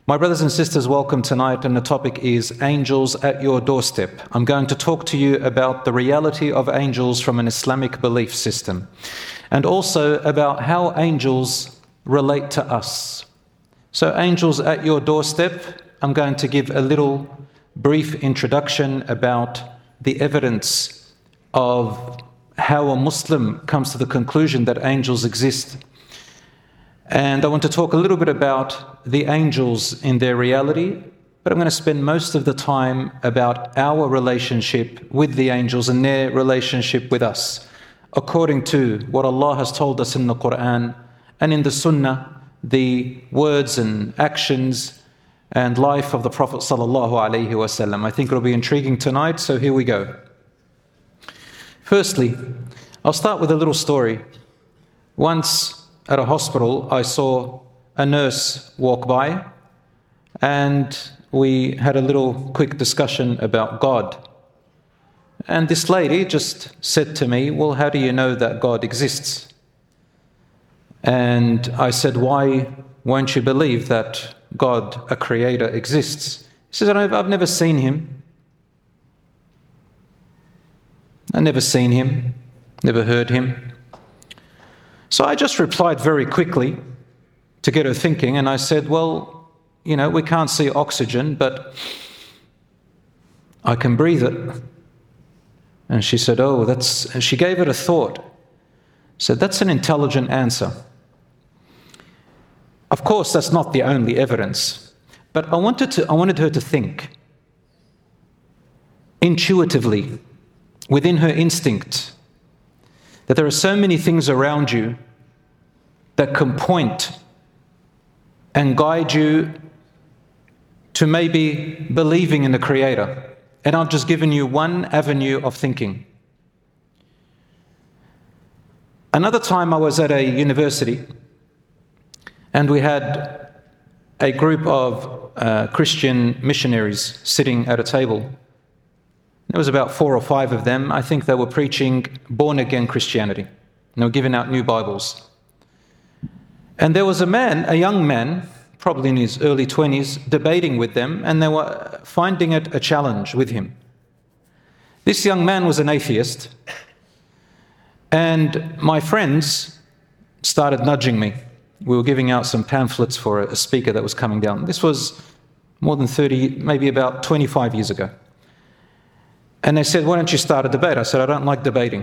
My brothers and sisters, welcome tonight, and the topic is angels at your doorstep. I'm going to talk to you about the reality of angels from an Islamic belief system, and also about how angels relate to us. So angels at your doorstep, I'm going to give a little brief introduction about the evidence of how a Muslim comes to the conclusion that angels exist. And I want to talk a little bit about the angels in their reality, but I'm going to spend most of the time about our relationship with the angels and their relationship with us, according to what Allah has told us in the Quran and in the Sunnah, the words and actions and life of the Prophet ﷺ. I think it'll be intriguing tonight, so here we go. Firstly, I'll start with a little story. Once at a hospital, I saw a nurse walk by, and we had a little quick discussion about God. And this lady just said to me, "Well, how do you know that God exists?" And I said, "Why won't you believe that God, a creator, exists?" She said, "I've never seen him. I've never seen him, never heard him." So I just replied very quickly to get her thinking, and I said, "Well, we can't see oxygen, but I can breathe it." And she said, and she gave it a thought. Said, "That's an intelligent answer." Of course, that's not the only evidence, but I wanted her to think intuitively, within her instinct, that there are so many things around you that can point and guide you to maybe believing in the Creator. And I've just given you one avenue of thinking. Another time I was at a university, and we had a group of Christian missionaries sitting at a table. There was about 4 or 5 of them. I think they were preaching born-again Christianity. And they were giving out new Bibles. And there was a young man, probably in his early 20s, debating with them, and they were finding it a challenge with him. This young man was an atheist, and my friends started nudging me. We were giving out some pamphlets for a speaker that was coming down. This was more than 30, maybe about 25 years ago. And they said, "Why don't you start a debate?" I said, "I don't like debating."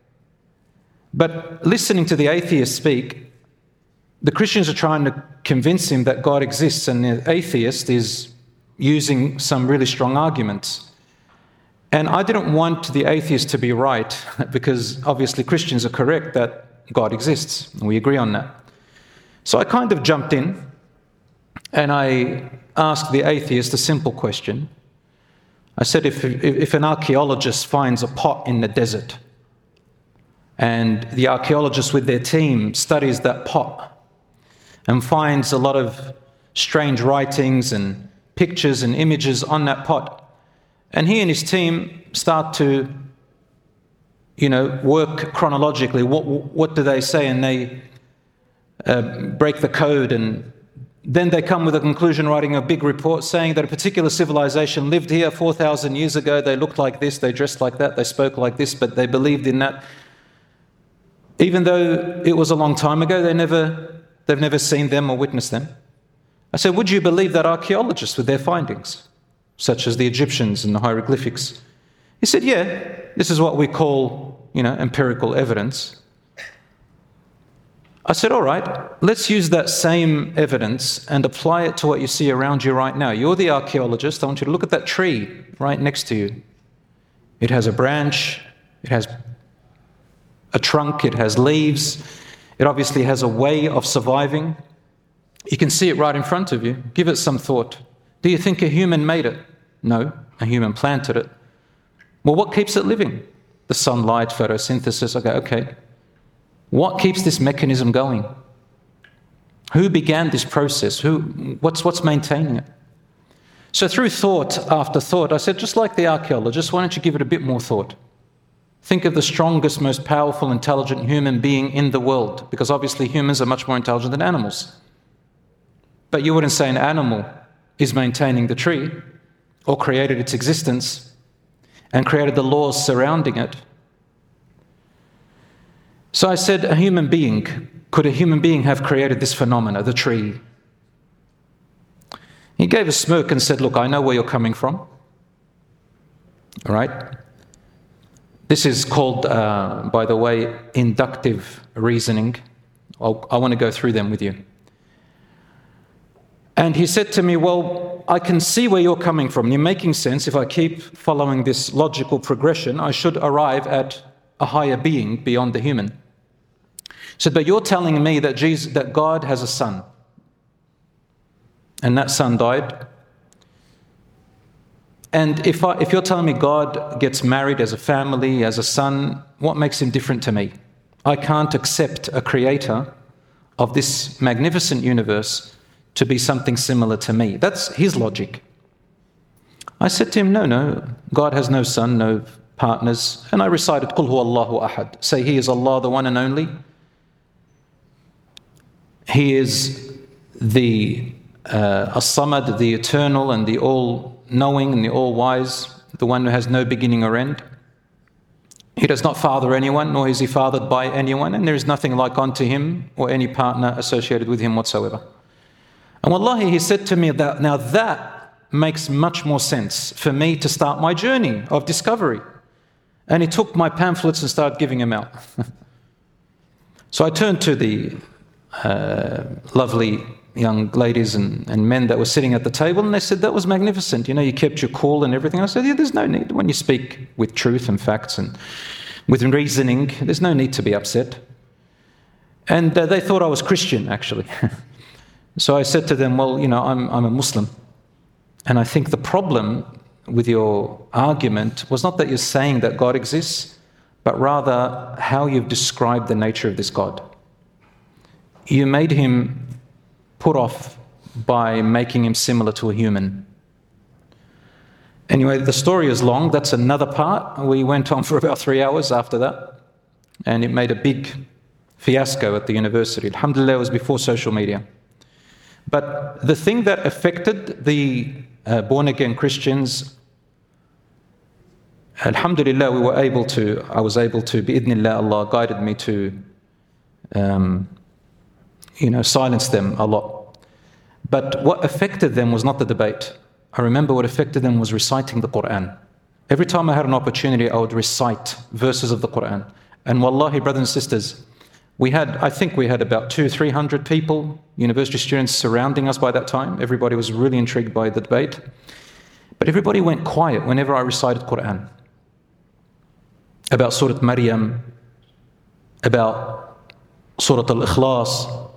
But listening to the atheist speak, the Christians are trying to convince him that God exists, and the atheist is using some really strong arguments. And I didn't want the atheist to be right, because obviously Christians are correct that God exists, and we agree on that. So I kind of jumped in, and I asked the atheist a simple question. I said, if an archaeologist finds a pot in the desert, and the archaeologist with their team studies that pot and finds a lot of strange writings and pictures and images on that pot, and he and his team start to, work chronologically, what do they say? And they break the code, and then they come with a conclusion, writing a big report saying that a particular civilization lived here 4,000 years ago. They looked like this, they dressed like that, they spoke like this, but they believed in that. Even though it was a long time ago, they've never seen them or witnessed them. I said, would you believe that archaeologists with their findings, such as the Egyptians and the hieroglyphics? He said, yeah, this is what we call, empirical evidence. I said, all right, let's use that same evidence and apply it to what you see around you right now. You're the archaeologist. I want you to look at that tree right next to you. It has a branch, it has a trunk, it has leaves. It obviously has a way of surviving. You can see it right in front of you. Give it some thought. Do you think a human made it? No, a human planted it. Well, what keeps it living? The sunlight, photosynthesis. Okay. What keeps this mechanism going? Who began this process? What's maintaining it? So through thought after thought, I said, just like the archaeologist, why don't you give it a bit more thought? Think of the strongest, most powerful, intelligent human being in the world, because obviously humans are much more intelligent than animals. But you wouldn't say an animal is maintaining the tree or created its existence and created the laws surrounding it. So I said, could a human being have created this phenomena, the tree? He gave a smirk and said, look, I know where you're coming from. All right? This is called, by the way, inductive reasoning. I want to go through them with you. And he said to me, well, I can see where you're coming from. You're making sense. If I keep following this logical progression, I should arrive at a higher being beyond the human. He said, but you're telling me that God has a son. And that son died. And if you're telling me God gets married as a family, as a son, what makes him different to me? I can't accept a creator of this magnificent universe to be something similar to me. That's his logic. I said to him, no, God has no son, no partners. And I recited, Qul huwa Allahu ahad. Say, He is Allah, the one and only. He is the As-Samad, the eternal and the all-knowing and the all-wise, the one who has no beginning or end. He does not father anyone, nor is he fathered by anyone, and there is nothing like unto him or any partner associated with him whatsoever. And wallahi, he said to me that now that makes much more sense for me to start my journey of discovery. And he took my pamphlets and started giving them out. So I turned to the lovely young ladies and men that were sitting at the table, and they said, that was magnificent. You kept your cool and everything. I said, yeah, there's no need. When you speak with truth and facts and with reasoning, there's no need to be upset. And they thought I was Christian, actually. So I said to them, well, I'm a Muslim. And I think the problem with your argument was not that you're saying that God exists, but rather how you've described the nature of this God. You made him put off by making him similar to a human. Anyway, the story is long. That's another part. We went on for about 3 hours after that, and it made a big fiasco at the university. Alhamdulillah, it was before social media. But the thing that affected the born-again Christians, alhamdulillah, I was able to, bi'idhnillah, Allah guided me to, silence them a lot. But what affected them was not the debate. I remember what affected them was reciting the Quran. Every time I had an opportunity, I would recite verses of the Quran. And wallahi, brothers and sisters, I think we had about 200-300 people, university students surrounding us by that time. Everybody was really intrigued by the debate. But everybody went quiet whenever I recited Quran. About Surah Maryam, about Surah Al-Ikhlas.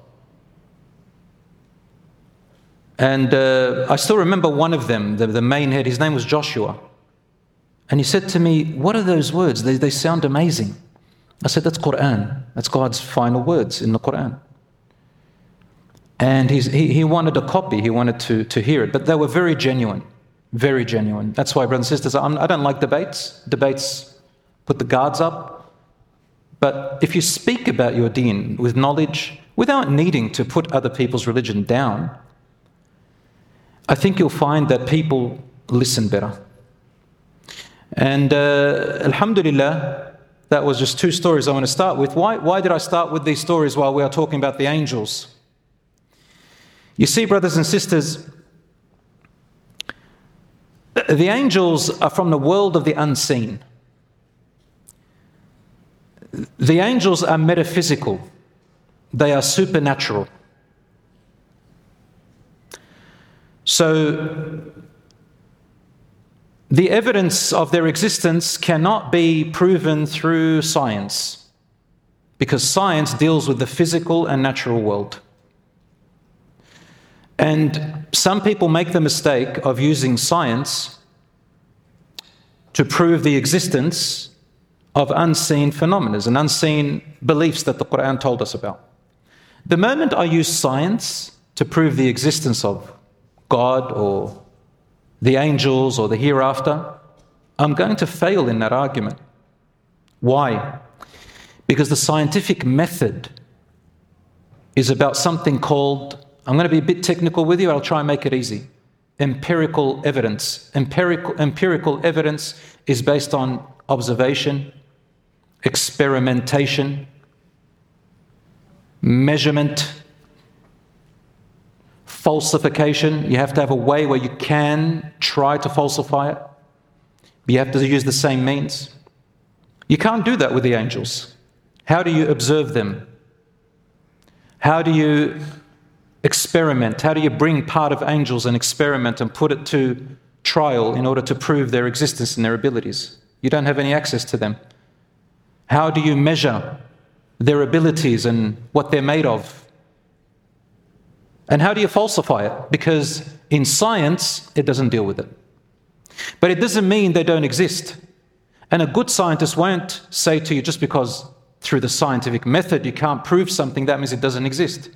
And I still remember one of them, the main head, his name was Joshua. And he said to me, what are those words? They sound amazing. I said, that's Quran. That's God's final words in the Quran. And he wanted a copy. He wanted to hear it. But they were very genuine. Very genuine. That's why, brothers and sisters, I don't like debates. Debates put the guards up. But if you speak about your deen with knowledge, without needing to put other people's religion down, I think you'll find that people listen better. And alhamdulillah, that was just 2 stories I want to start with. Why did I start with these stories while we are talking about the angels? You see, brothers and sisters, the angels are from the world of the unseen. The angels are metaphysical. They are supernatural. So, the evidence of their existence cannot be proven through science, because science deals with the physical and natural world. And some people make the mistake of using science to prove the existence of unseen phenomena and unseen beliefs that the Quran told us about. The moment I use science to prove the existence of God or the angels or the hereafter, I'm going to fail in that argument. Why? Because the scientific method is about something called, I'm going to be a bit technical with you, I'll try and make it easy. empirical evidence. Empirical evidence is based on observation, experimentation, measurement, falsification. You have to have a way where you can try to falsify it. You have to use the same means. You can't do that with the angels. How do you observe them? How do you experiment? How do you bring part of angels and experiment and put it to trial in order to prove their existence and their abilities? You don't have any access to them. How do you measure their abilities and what they're made of? And how do you falsify it? Because in science, it doesn't deal with it. But it doesn't mean they don't exist. And a good scientist won't say to you, just because through the scientific method you can't prove something, that means it doesn't exist.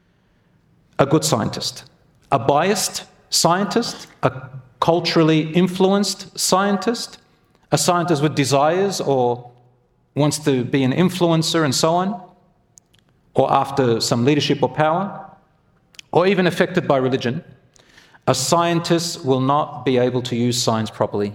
A good scientist. A biased scientist, a culturally influenced scientist, a scientist with desires or wants to be an influencer and so on, or after some leadership or power, or even affected by religion, a scientist will not be able to use science properly.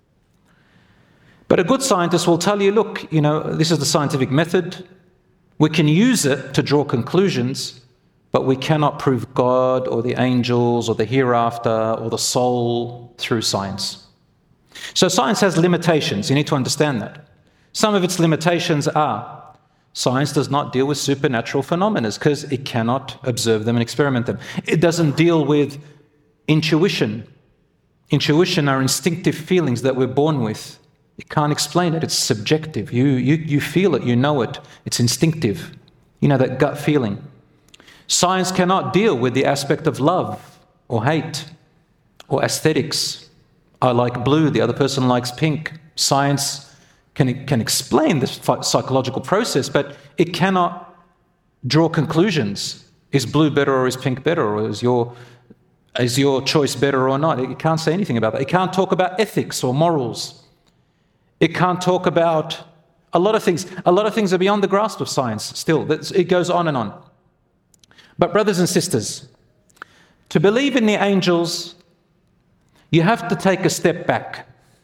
But a good scientist will tell you, look, this is the scientific method. We can use it to draw conclusions, but we cannot prove God or the angels or the hereafter or the soul through science. So science has limitations. You need to understand that. Some of its limitations are science does not deal with supernatural phenomena because it cannot observe them and experiment them. It doesn't deal with intuition. Intuition are instinctive feelings that we're born with. You can't explain it. It's subjective. You feel it. You know it. It's instinctive. You know, that gut feeling. Science cannot deal with the aspect of love or hate or aesthetics. I like blue. The other person likes pink. Science can explain the psychological process, but it cannot draw conclusions. Is blue better or is pink better? Or is your choice better or not? It can't say anything about that. It can't talk about ethics or morals. It can't talk about a lot of things. A lot of things are beyond the grasp of science still. It goes on and on. But brothers and sisters, to believe in the angels, you have to take a step back.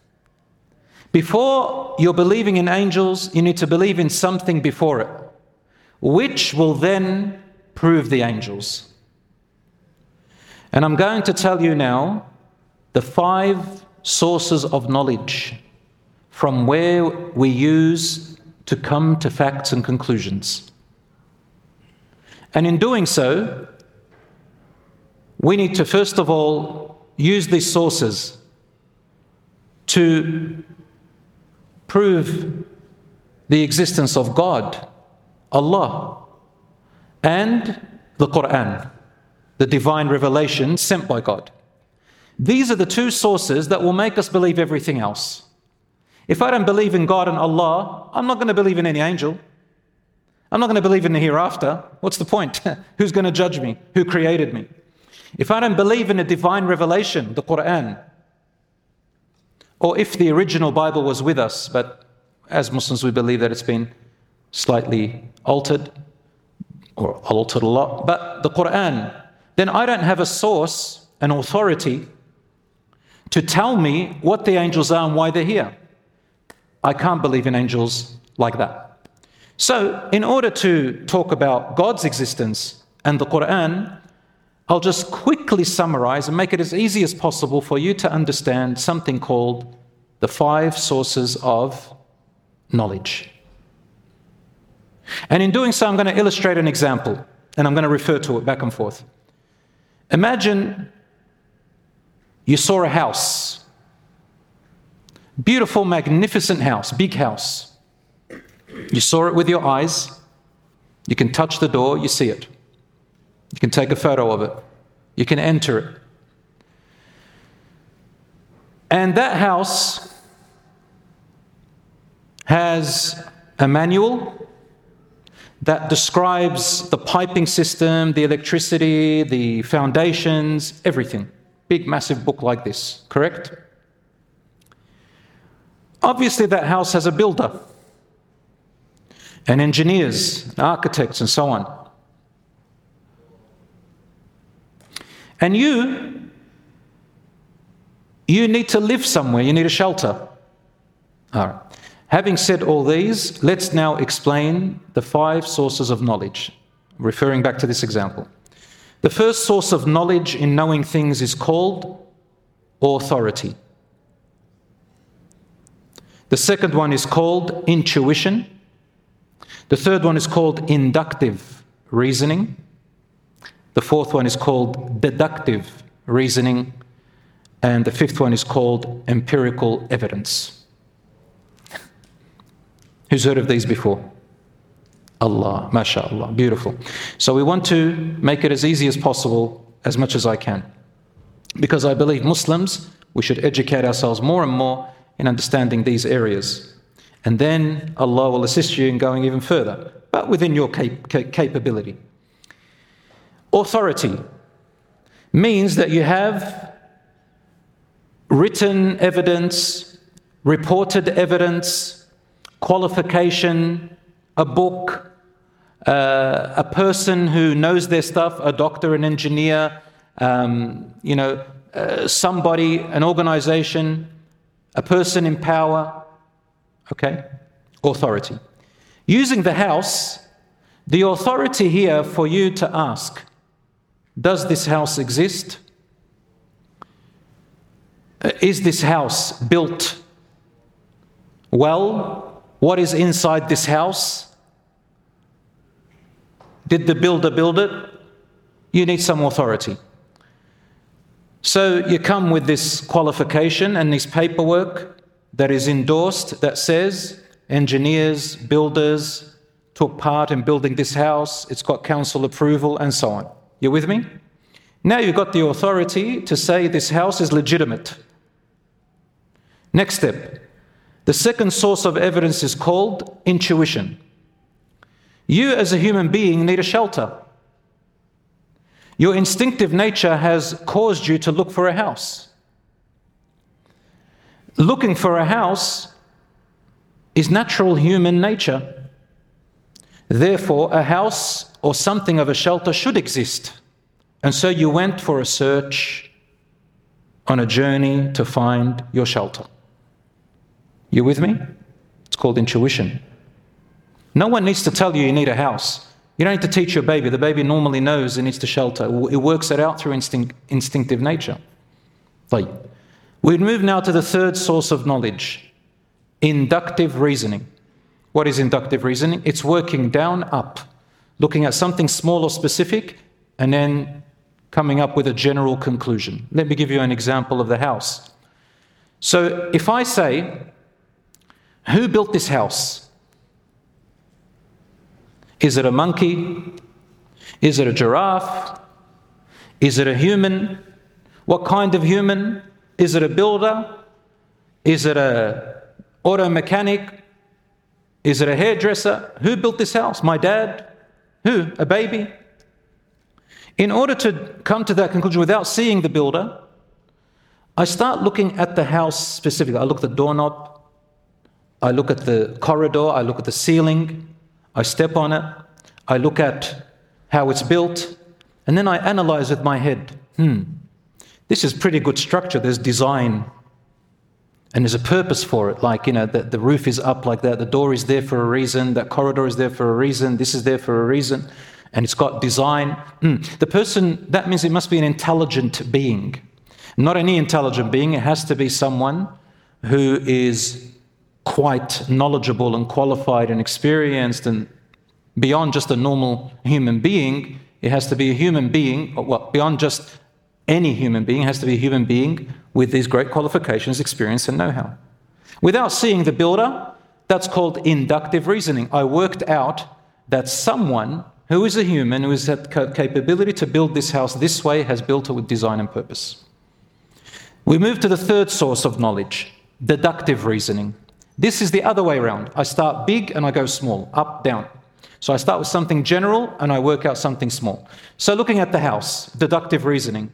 Before you're believing in angels, you need to believe in something before it, which will then prove the angels. And I'm going to tell you now the 5 sources of knowledge from where we use to come to facts and conclusions. And in doing so, we need to first of all use these sources to prove the existence of God, Allah, and the Quran, the divine revelation sent by God. These are the 2 sources that will make us believe everything else. If I don't believe in God and Allah, I'm not going to believe in any angel. I'm not going to believe in the hereafter. What's the point? Who's going to judge me? Who created me? If I don't believe in a divine revelation, the Quran, or if the original Bible was with us, but as Muslims we believe that it's been slightly altered, or altered a lot, but the Quran, then I don't have a source, an authority, to tell me what the angels are and why they're here. I can't believe in angels like that. So, in order to talk about God's existence and the Quran, I'll just quickly summarize and make it as easy as possible for you to understand something called the 5 sources of knowledge. And in doing so, I'm going to illustrate an example, and I'm going to refer to it back and forth. Imagine you saw a house. Beautiful, magnificent house, big house. You saw it with your eyes. You can touch the door, you see it. You can take a photo of it. You can enter it. And that house has a manual that describes the piping system, the electricity, the foundations, everything. Big, massive book like this, correct? Obviously, that house has a builder, and engineers, and architects, and so on. And you You need to live somewhere. You need a shelter. All right. Having said all these, let's now explain the 5 sources of knowledge, referring back to this example. The first source of knowledge in knowing things is called authority. The second one is called intuition. The third one is called inductive reasoning. The fourth one is called deductive reasoning. And the fifth one is called empirical evidence. Who's heard of these before? Allah, mashallah, beautiful. So we want to make it as easy as possible, as much as I can. Because I believe Muslims, we should educate ourselves more and more in understanding these areas. And then Allah will assist you in going even further, but within your capability. Authority means that you have written evidence, reported evidence, qualification, a book, a person who knows their stuff, a doctor, an engineer, somebody, an organization, a person in power, okay? Authority. Using the house, the authority here for you to ask, does this house exist? Is this house built well? What is inside this house? Did the builder build it? You need some authority. So you come with this qualification and this paperwork that is endorsed that says engineers, builders took part in building this house, it's got council approval and so on. You with me? Now you've got the authority to say this house is legitimate. Next step. The second source of evidence is called intuition. You as a human being need a shelter. Your instinctive nature has caused you to look for a house. Looking for a house is natural human nature. Therefore, a house or something of a shelter should exist. And so you went for a search on a journey to find your shelter. You with me? It's called intuition. No one needs to tell you need a house. You don't need to teach your baby. The baby normally knows it needs to shelter. It works it out through instinctive nature. We move now to the third source of knowledge, inductive reasoning. What is inductive reasoning? It's working down, up, looking at something small or specific, and then coming up with a general conclusion. Let me give you an example of the house. So if I say, who built this house? Is it a monkey? Is it a giraffe? Is it a human? What kind of human? Is it a builder? Is it an auto mechanic? Is it a hairdresser? Who built this house? My dad? Who? A baby? In order to come to that conclusion without seeing the builder, I start looking at the house specifically. I look at the doorknob, I look at the corridor, I look at the ceiling, I step on it, I look at how it's built, and then I analyze with my head. This is pretty good structure. There's design, and there's a purpose for it. Like, the roof is up like that, the door is there for a reason, that corridor is there for a reason, this is there for a reason, and it's got design. The person, that means it must be an intelligent being. Not any intelligent being, it has to be someone who is quite knowledgeable and qualified and experienced and beyond just a normal human being. It has to be a human being, beyond just any human being, it has to be a human being with these great qualifications, experience and know-how. Without seeing the builder, that's called inductive reasoning. I worked out that someone who is a human, who has had capability to build this house this way, has built it with design and purpose. We move to the third source of knowledge, deductive reasoning. This is the other way around. I start big and I go small, up, down. So I start with something general and I work out something small. So looking at the house, deductive reasoning.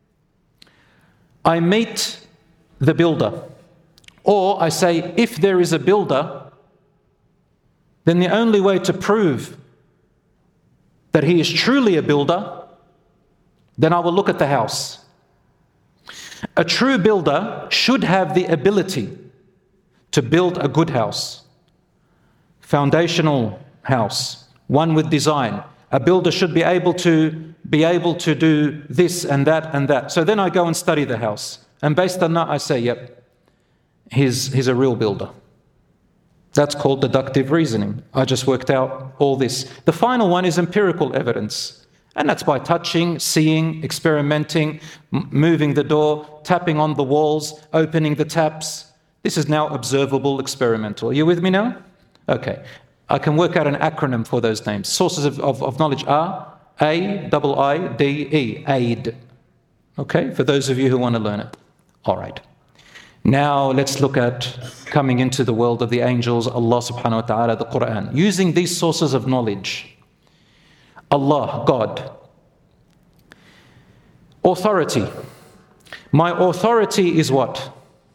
I meet the builder, or I say, if there is a builder, then the only way to prove that he is truly a builder, then I will look at the house. A true builder should have the ability to build a good house, foundational house, one with design. A builder should be able to do this and that and that. So then I go and study the house. And based on that, I say, yep, he's a real builder. That's called deductive reasoning. I just worked out all this. The final one is empirical evidence. And that's by touching, seeing, experimenting, moving the door, tapping on the walls, opening the taps. This is now observable experimental. Are you with me now? Okay. I can work out an acronym for those names. Sources of knowledge are AIIDE, AID. Okay, for those of you who want to learn it. All right. Now let's look at coming into the world of the angels, Allah subhanahu wa ta'ala, the Quran. Using these sources of knowledge, Allah, God. Authority. My authority is what?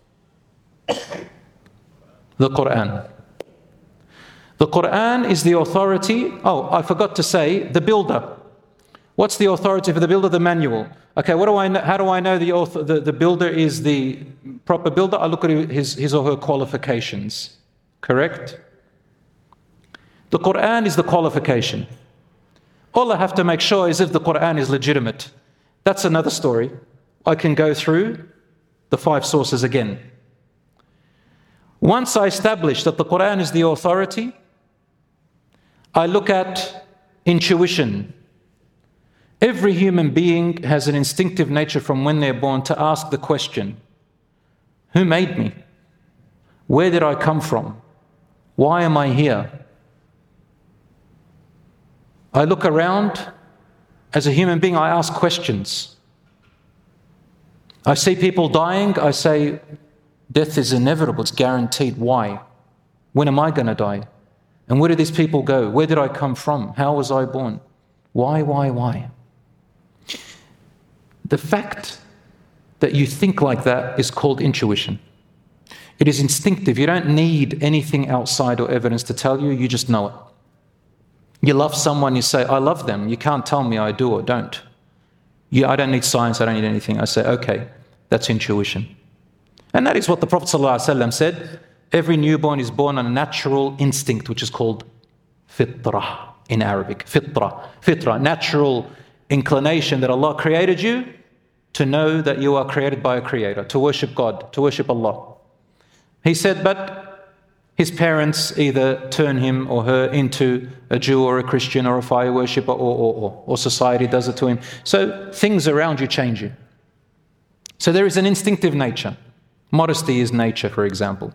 The Quran. The Quran is the authority. Oh, I forgot to say, the builder. What's the authority for the builder? The manual. Okay, what do I know? How do I know the builder is the proper builder? I look at his or her qualifications. Correct? The Quran is the qualification. All I have to make sure is if the Quran is legitimate. That's another story. I can go through the 5 sources again. Once I establish that the Quran is the authority, I look at intuition. Every human being has an instinctive nature from when they're born to ask the question, who made me? Where did I come from? Why am I here? I look around. As a human being, I ask questions. I see people dying. I say, death is inevitable. It's guaranteed. Why? When am I going to die? And where do these people go? Where did I come from? How was I born? Why? The fact that you think like that is called intuition. It is instinctive. You don't need anything outside or evidence to tell you. You just know it. You love someone, you say, I love them. You can't tell me I do or don't. I don't need science, I don't need anything. I say, okay, that's intuition. And that is what the Prophet ﷺ said. Every newborn is born on a natural instinct, which is called fitrah in Arabic. Fitrah, natural inclination that Allah created you to know that you are created by a creator, to worship God, to worship Allah. He said, but his parents either turn him or her into a Jew or a Christian or a fire worshipper or society does it to him. So things around you change you. So there is an instinctive nature. Modesty is nature, for example.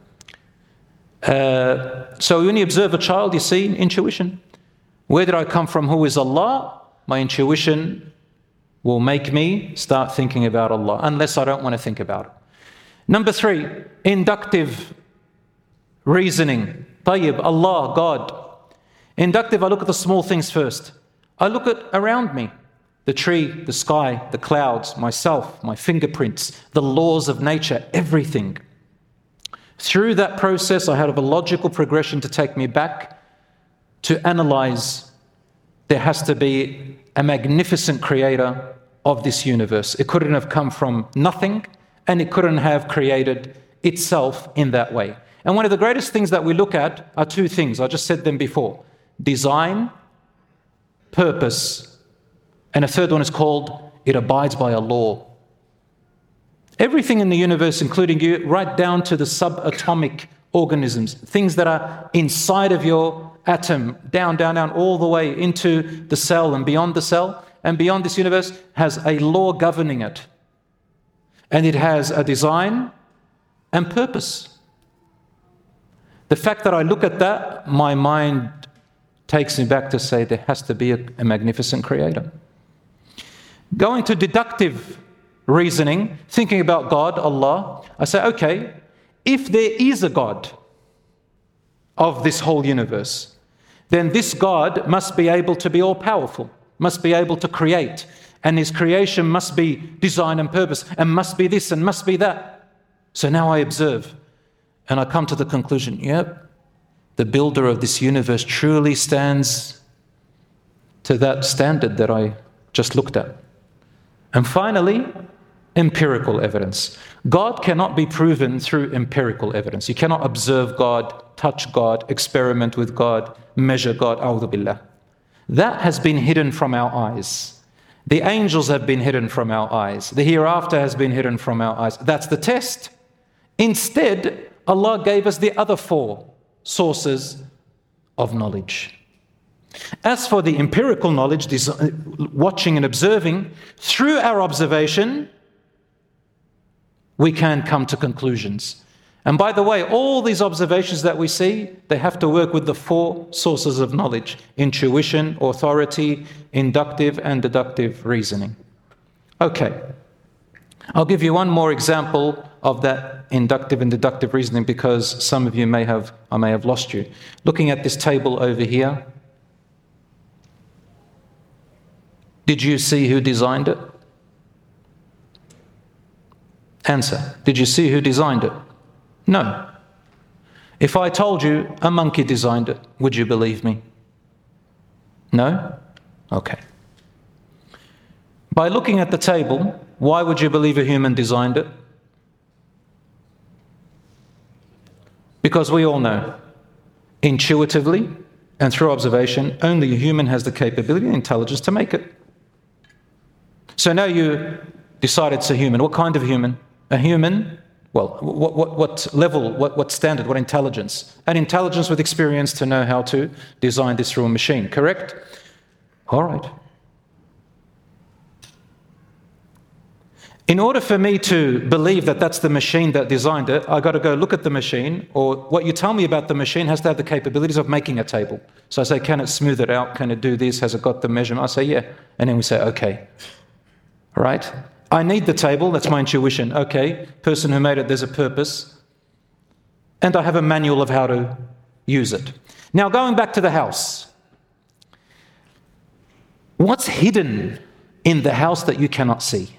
So when you observe a child, you see intuition. Where did I come from? Who is Allah? My intuition will make me start thinking about Allah, unless I don't want to think about it. Number 3, inductive reasoning. Tayyib, Allah, God. Inductive, I look at the small things first. I look at around me. The tree, the sky, the clouds, myself, my fingerprints, the laws of nature, everything. Through that process, I have a logical progression to take me back to analyze. There has to be a magnificent creator of this universe. It couldn't have come from nothing, and it couldn't have created itself in that way. And one of the greatest things that we look at are 2 things. I just said them before. Design, purpose. And a third one is called, it abides by a law. Everything in the universe, including you, right down to the subatomic organisms, things that are inside of your atom, down, all the way into the cell and beyond the cell, and beyond this universe, has a law governing it. And it has a design and purpose. The fact that I look at that, my mind takes me back to say there has to be a magnificent creator. Going to deductive reasoning, thinking about God, Allah, I say, okay, if there is a God of this whole universe, then this God must be able to be all-powerful, must be able to create, and his creation must be design and purpose, and must be this and must be that. So now I observe, and I come to the conclusion, yep, the builder of this universe truly stands to that standard that I just looked at. And finally, empirical evidence. God cannot be proven through empirical evidence. You cannot observe God, touch God, experiment with God, measure God. A'udhu billah. That has been hidden from our eyes. The angels have been hidden from our eyes. The hereafter has been hidden from our eyes. That's the test. Instead, Allah gave us the other four sources of knowledge. As for the empirical knowledge, this watching and observing, through our observation, we can come to conclusions. And by the way, all these observations that we see, they have to work with the four sources of knowledge: intuition, authority, inductive and deductive reasoning. Okay, I'll give you one more example of that inductive and deductive reasoning, because some of you may have lost you. Looking at this table over here, did you see who designed it? Answer. Did you see who designed it? No. If I told you a monkey designed it, would you believe me? No? Okay. By looking at the table, why would you believe a human designed it? Because we all know, intuitively and through observation, only a human has the capability and intelligence to make it. So now you decide it's a human. What kind of human? A human, well, what level, what standard, what intelligence? An intelligence with experience to know how to design this through a machine, correct? All right. In order for me to believe that that's the machine that designed it, I've got to go look at the machine, or what you tell me about the machine has to have the capabilities of making a table. So I say, can it smooth it out? Can it do this? Has it got the measurement? I say, yeah. And then we say, okay. Right? I need the table, that's my intuition. Okay, person who made it, there's a purpose. And I have a manual of how to use it. Now, going back to the house. What's hidden in the house that you cannot see?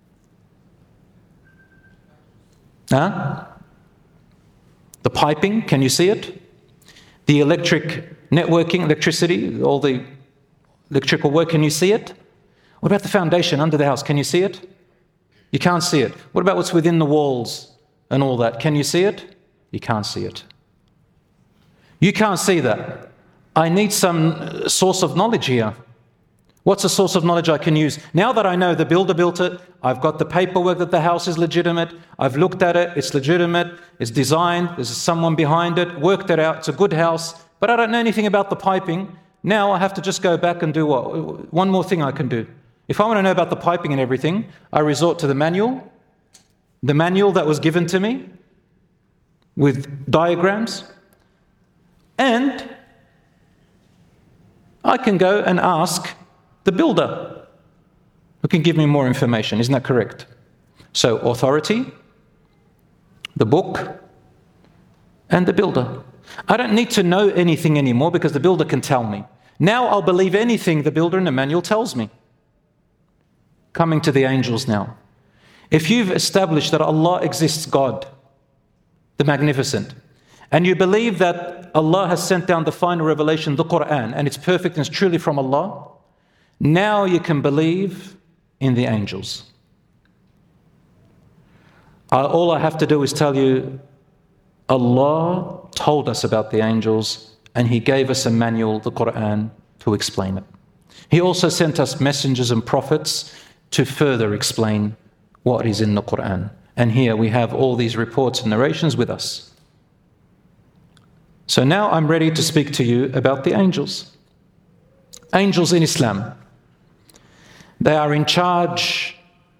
Huh? The piping, can you see it? The electric networking, electricity, all the electrical work, can you see it? What about the foundation under the house? Can you see it? You can't see it. What about what's within the walls and all that? Can you see it? You can't see it. You can't see that. I need some source of knowledge here. What's a source of knowledge I can use? Now that I know the builder built it, I've got the paperwork that the house is legitimate, I've looked at it, it's legitimate, it's designed, there's someone behind it, worked it out, it's a good house, but I don't know anything about the piping. Now I have to just go back and do what? One more thing I can do. If I want to know about the piping and everything, I resort to the manual that was given to me with diagrams, and I can go and ask the builder who can give me more information. Isn't that correct? So authority, the book, and the builder. I don't need to know anything anymore because the builder can tell me. Now I'll believe anything the builder in the manual tells me. Coming to the angels now. If you've established that Allah exists, God, the Magnificent, and you believe that Allah has sent down the final revelation, the Quran, and it's perfect and it's truly from Allah, now you can believe in the angels. All I have to do is tell you, Allah told us about the angels and He gave us a manual, the Quran, to explain it. He also sent us messengers and prophets to further explain what is in the Quran. And here we have all these reports and narrations with us. So now I'm ready to speak to you about the angels. Angels in Islam. They are in charge.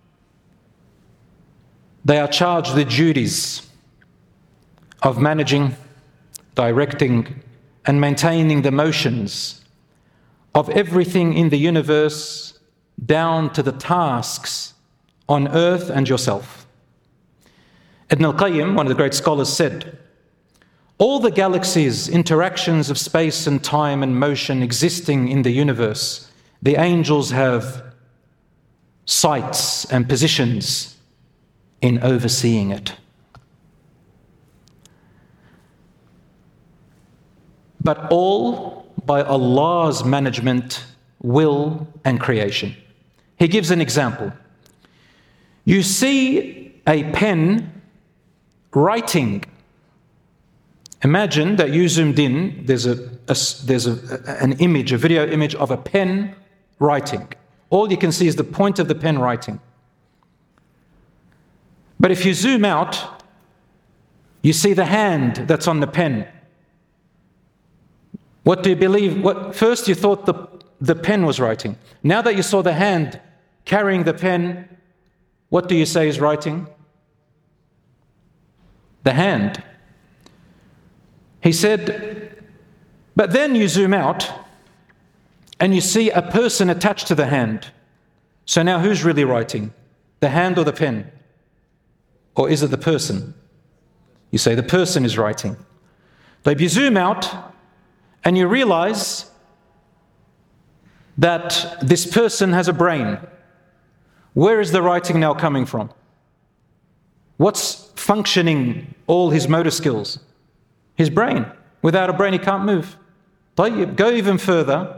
They are charged with the duties of managing, directing, and maintaining the motions of everything in the universe, down to the tasks on earth and yourself. Ibn al-Qayyim, one of the great scholars, said, all the galaxies, interactions of space and time and motion existing in the universe, the angels have sights and positions in overseeing it. But all by Allah's management, will, and creation. He gives an example. You see a pen writing. Imagine that you zoomed in, there's an image, a video image of a pen writing. All you can see is the point of the pen writing. But if you zoom out, you see the hand that's on the pen. What do you believe? First you thought the pen was writing. Now that you saw the hand carrying the pen, what do you say is writing? The hand. He said, but then you zoom out and you see a person attached to the hand. So now who's really writing? The hand or the pen? Or is it the person? You say the person is writing. But if you zoom out and you realize that this person has a brain, where is the writing now coming from? What's functioning all his motor skills? His brain. Without a brain, he can't move. Go even further.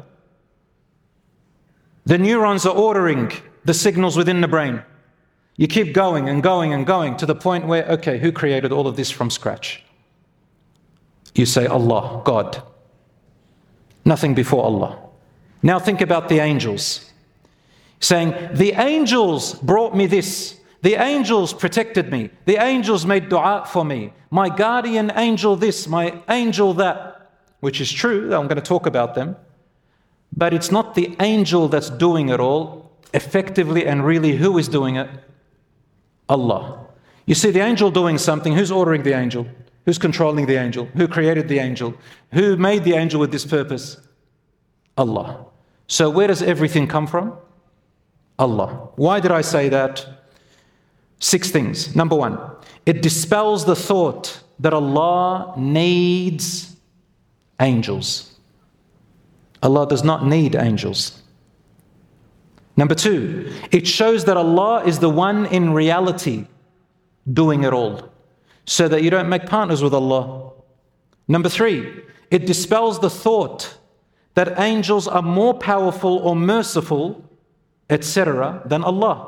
The neurons are ordering the signals within the brain. You keep going and going and going to the point where, okay, who created all of this from scratch? You say Allah, God. Nothing before Allah. Now think about the angels. Saying, the angels brought me this. The angels protected me. The angels made dua for me. My guardian angel this, my angel that. Which is true, I'm going to talk about them. But it's not the angel that's doing it all. Effectively and really, who is doing it? Allah. You see the angel doing something. Who's ordering the angel? Who's controlling the angel? Who created the angel? Who made the angel with this purpose? Allah. So where does everything come from? Allah. Why did I say that? 6 things. Number 1, it dispels the thought that Allah needs angels. Allah does not need angels. Number 2, it shows that Allah is the one in reality doing it all, so that you don't make partners with Allah. Number 3, it dispels the thought that angels are more powerful or merciful, etc., than Allah.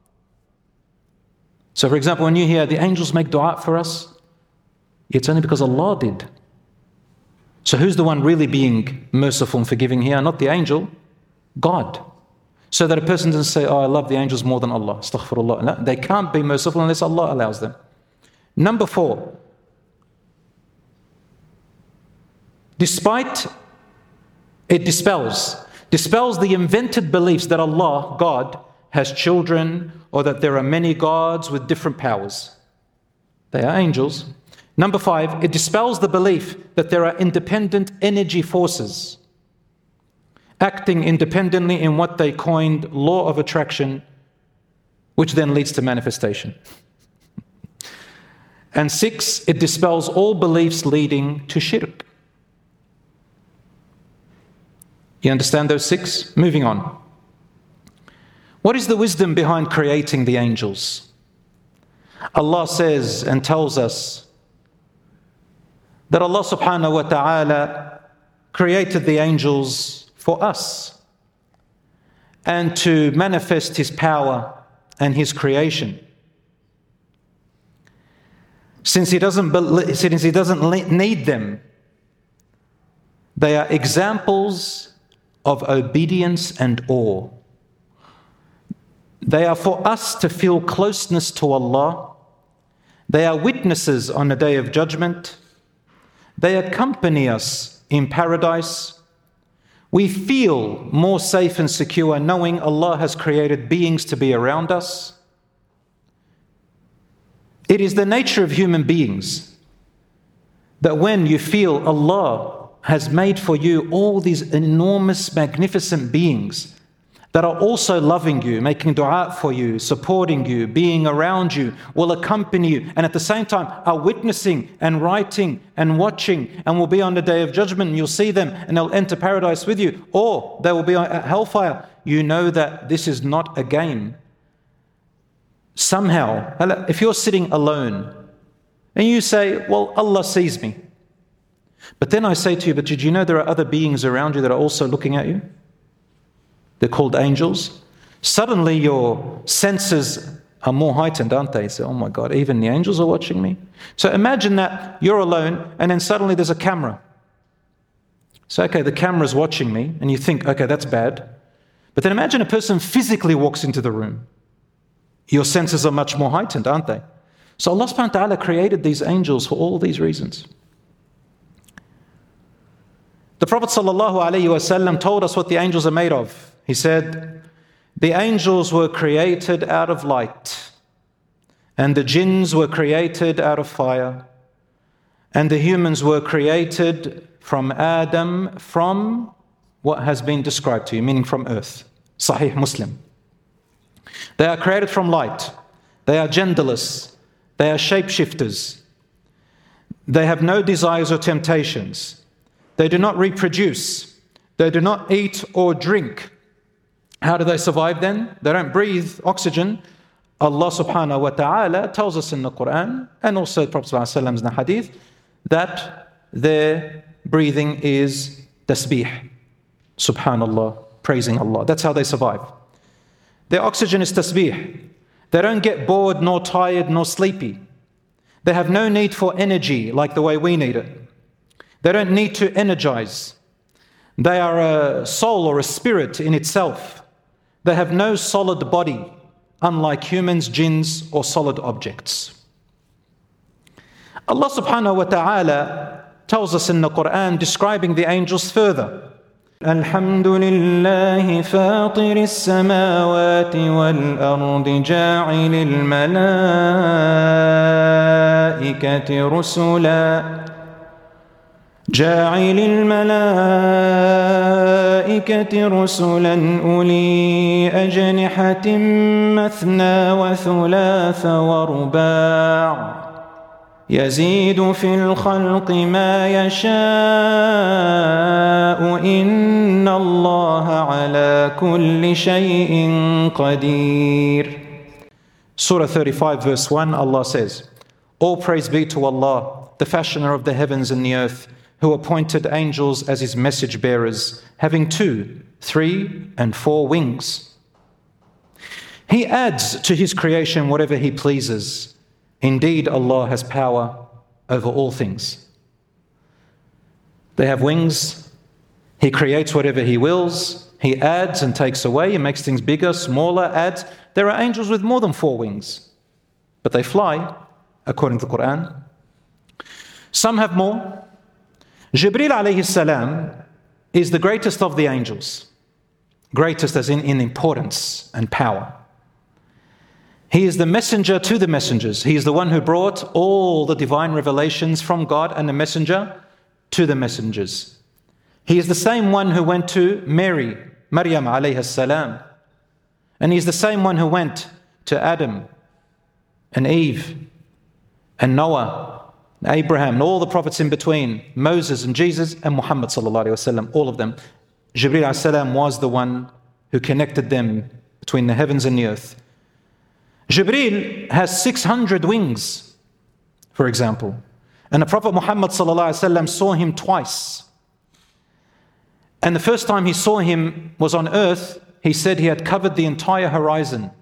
So for example, when you hear the angels make dua for us, it's only because Allah did. So who's the one really being merciful and forgiving here? Not the angel, God. So that a person doesn't say, oh, I love the angels more than Allah. Astaghfirullah. No, they can't be merciful unless Allah allows them. Number 4, it dispels the invented beliefs that Allah, God, has children, or that there are many gods with different powers. They are angels. Number 5, it dispels the belief that there are independent energy forces acting independently in what they coined law of attraction, which then leads to manifestation. And 6, it dispels all beliefs leading to shirk. You understand those 6? Moving on. What is the wisdom behind creating the angels? Allah says and tells us that Allah subhanahu wa ta'ala created the angels for us and to manifest His power and His creation. Since He doesn't need them, they are examples of obedience and awe. They are for us to feel closeness to Allah. They are witnesses on the Day of Judgment. They accompany us in paradise. We feel more safe and secure knowing Allah has created beings to be around us. It is the nature of human beings that when you feel Allah has made for you all these enormous, magnificent beings that are also loving you, making dua for you, supporting you, being around you, will accompany you, and at the same time are witnessing and writing and watching, and will be on the Day of Judgment, and you'll see them and they'll enter paradise with you, or they will be at hellfire. You know that this is not a game. Somehow, if you're sitting alone and you say, well, Allah sees me. But then I say to you, but did you know there are other beings around you that are also looking at you? They're called angels. Suddenly your senses are more heightened, aren't they? So, oh my God, even the angels are watching me. So imagine that you're alone and then suddenly there's a camera. So, okay, the camera's watching me and you think, okay, that's bad. But then imagine a person physically walks into the room. Your senses are much more heightened, aren't they? So Allah subhanahu wa ta'ala created these angels for all these reasons. The Prophet sallallahu alaihi wasallam told us what the angels are made of. He said, the angels were created out of light, and the jinns were created out of fire, and the humans were created from Adam, from what has been described to you, meaning from earth. Sahih Muslim. They are created from light. They are genderless. They are shapeshifters. They have no desires or temptations. They do not reproduce. They do not eat or drink. How do they survive then? They don't breathe oxygen. Allah subhanahu wa ta'ala tells us in the Quran, and also the Prophet sallallahu alaihi wasallam in the hadith, that their breathing is tasbih. Subhanallah, praising Allah. That's how they survive. Their oxygen is tasbih. They don't get bored, nor tired, nor sleepy. They have no need for energy like the way we need it. They don't need to energize. They are a soul or a spirit in itself. They have no solid body, unlike humans, jinns, or solid objects. Allah subhanahu wa ta'ala tells us in the Quran, describing the angels further. الحمد لله فاطر السماوات والأرض جاعل الملائكة رسلا أولي أجنحة مثنى وثلاث ورباع يزيد في الخلق ما يشاء إن الله على كل شيء قدير. Surah 35 verse 1, Allah says, all praise be to Allah, the fashioner of the heavens and the earth, who appointed angels as his message bearers, having 2, 3, and 4 wings. He adds to his creation whatever he pleases. Indeed, Allah has power over all things. They have wings. He creates whatever He wills. He adds and takes away. He makes things bigger, smaller, adds. There are angels with more than 4 wings, but they fly, according to the Quran. Some have more. Jibreel alayhi salam is the greatest of the angels. Greatest as in importance and power. He is the messenger to the messengers. He is the one who brought all the divine revelations from God and the messenger to the messengers. He is the same one who went to Mary, Maryam alayhi salam. And he is the same one who went to Adam and Eve and Noah, and Abraham, and all the prophets in between, Moses and Jesus and Muhammad sallallahu alayhi wasallam, all of them. Jibreel alayhi salam was the one who connected them between the heavens and the earth. Jibreel has 600 wings, for example. And the Prophet Muhammad sallallahu alaihi wasallam saw him twice. And the first time he saw him was on earth. He said he had covered the entire horizon.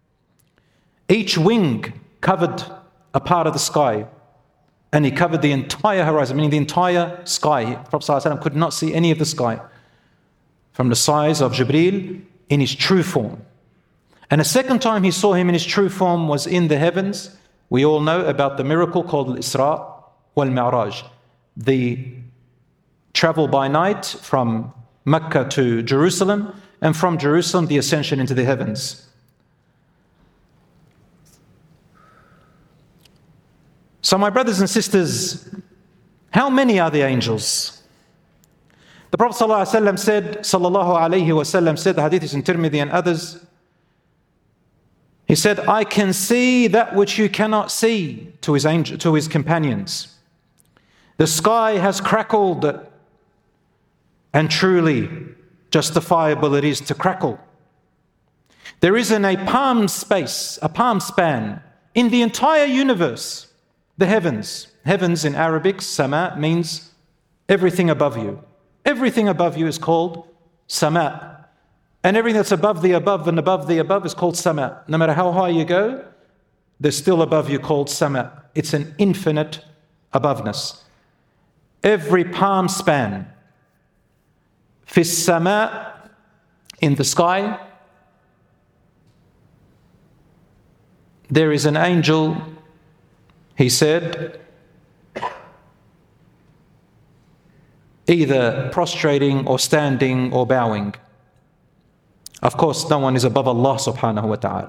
Each wing covered a part of the sky. And he covered the entire horizon, meaning the entire sky. The Prophet sallallahu alaihi wasallam could not see any of the sky from the size of Jibreel in his true form. And a second time he saw him in his true form was in the heavens. We all know about the miracle called Al-Isra wal-Mi'raj, the travel by night from Mecca to Jerusalem, and from Jerusalem the ascension into the heavens. So my brothers and sisters, how many are the angels? The Prophet ﷺ said, the hadith is in Tirmidhi and others, he said, I can see that which you cannot see, to his companions. The sky has crackled, and truly justifiable it is to crackle. There isn't a palm space, a palm span in the entire universe, the heavens. Heavens in Arabic, sama, means everything above you. Everything above you is called sama. And everything that's above the above and above the above is called sama. No matter how high you go, There's still above you called sama. It's an infinite aboveness. Every palm span, fis sama, in the sky, there is an angel, he said, either prostrating or standing or bowing. Of course, no one is above Allah subhanahu wa ta'ala.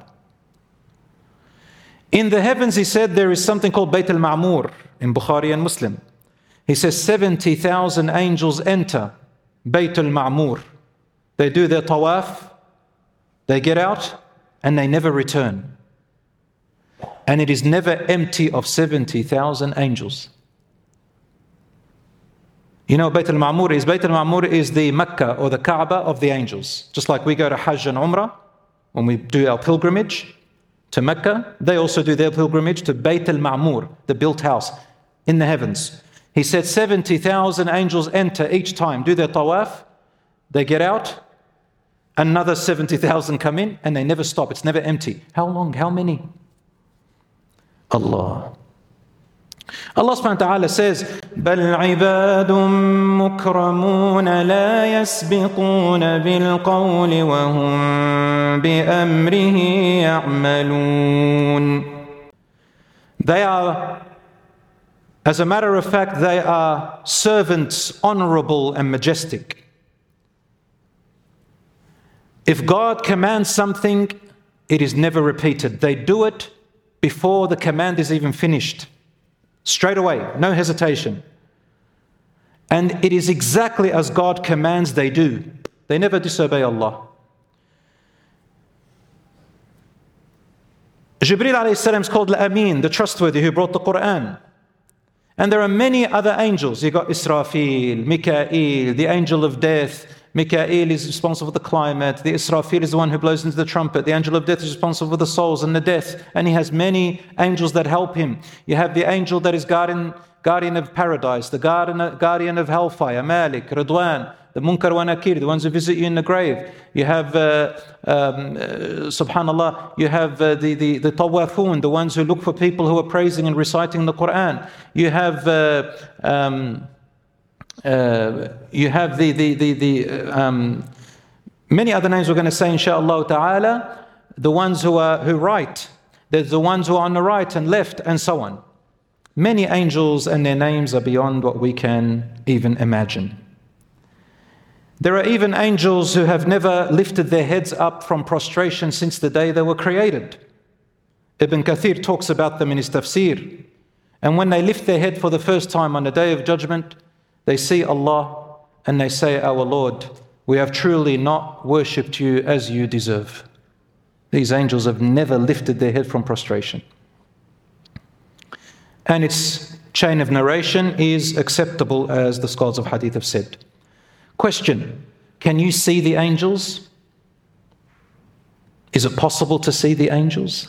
In the heavens, he said, there is something called Bayt al-Ma'mur in Bukhari and Muslim. He says 70,000 angels enter Bayt al-Ma'mur. They do their tawaf, they get out, and they never return. And it is never empty of 70,000 angels. You know, Bayt al-Ma'mur is? Bayt al-Ma'mur is the Mecca or the Kaaba of the angels. Just like we go to Hajj and Umrah, when we do our pilgrimage to Mecca, they also do their pilgrimage to Bayt al-Ma'mur, the built house in the heavens. He said 70,000 angels enter each time, do their tawaf, they get out, another 70,000 come in, and they never stop. It's never empty. How long? How many? Allah. Allah subhanahu wa ta'ala says, بَلْ عِبَادٌ مُكْرَمُونَ لَا يَسْبِقُونَ بِالْقَوْلِ وَهُمْ بِأَمْرِهِ يَعْمَلُونَ. They are, as a matter of fact, they are servants, honorable and majestic. If God commands something, it is never repeated. They do it before the command is even finished. Straight away, no hesitation. And it is exactly as God commands they do. They never disobey Allah. Jibreel alayhi salam is called Al-Amin, the trustworthy, who brought the Quran. And there are many other angels. You've got Israfil, Mikael, the angel of death. Mikael is responsible for the climate. The Israfil is the one who blows into the trumpet. The angel of death is responsible for the souls and the death. And he has many angels that help him. You have the angel that is guardian of paradise, the guardian of hellfire, Malik, Ridwan, the Munkar wa Nakir, the ones who visit you in the grave. You have, subhanallah, you have the Tawafun, the ones who look for people who are praising and reciting the Quran. You have many other names we're going to say, inshaAllah ta'ala. The ones who write. There's the ones who are on the right and left, and so on. Many angels, and their names are beyond what we can even imagine. There are even angels who have never lifted their heads up from prostration since the day they were created. Ibn Kathir talks about them in his tafsir. And when they lift their head for the first time on the day of judgment, they see Allah and they say, our Lord, we have truly not worshipped you as you deserve. These angels have never lifted their head from prostration. And its chain of narration is acceptable, as the scholars of hadith have said. Question, can you see the angels? Is it possible to see the angels?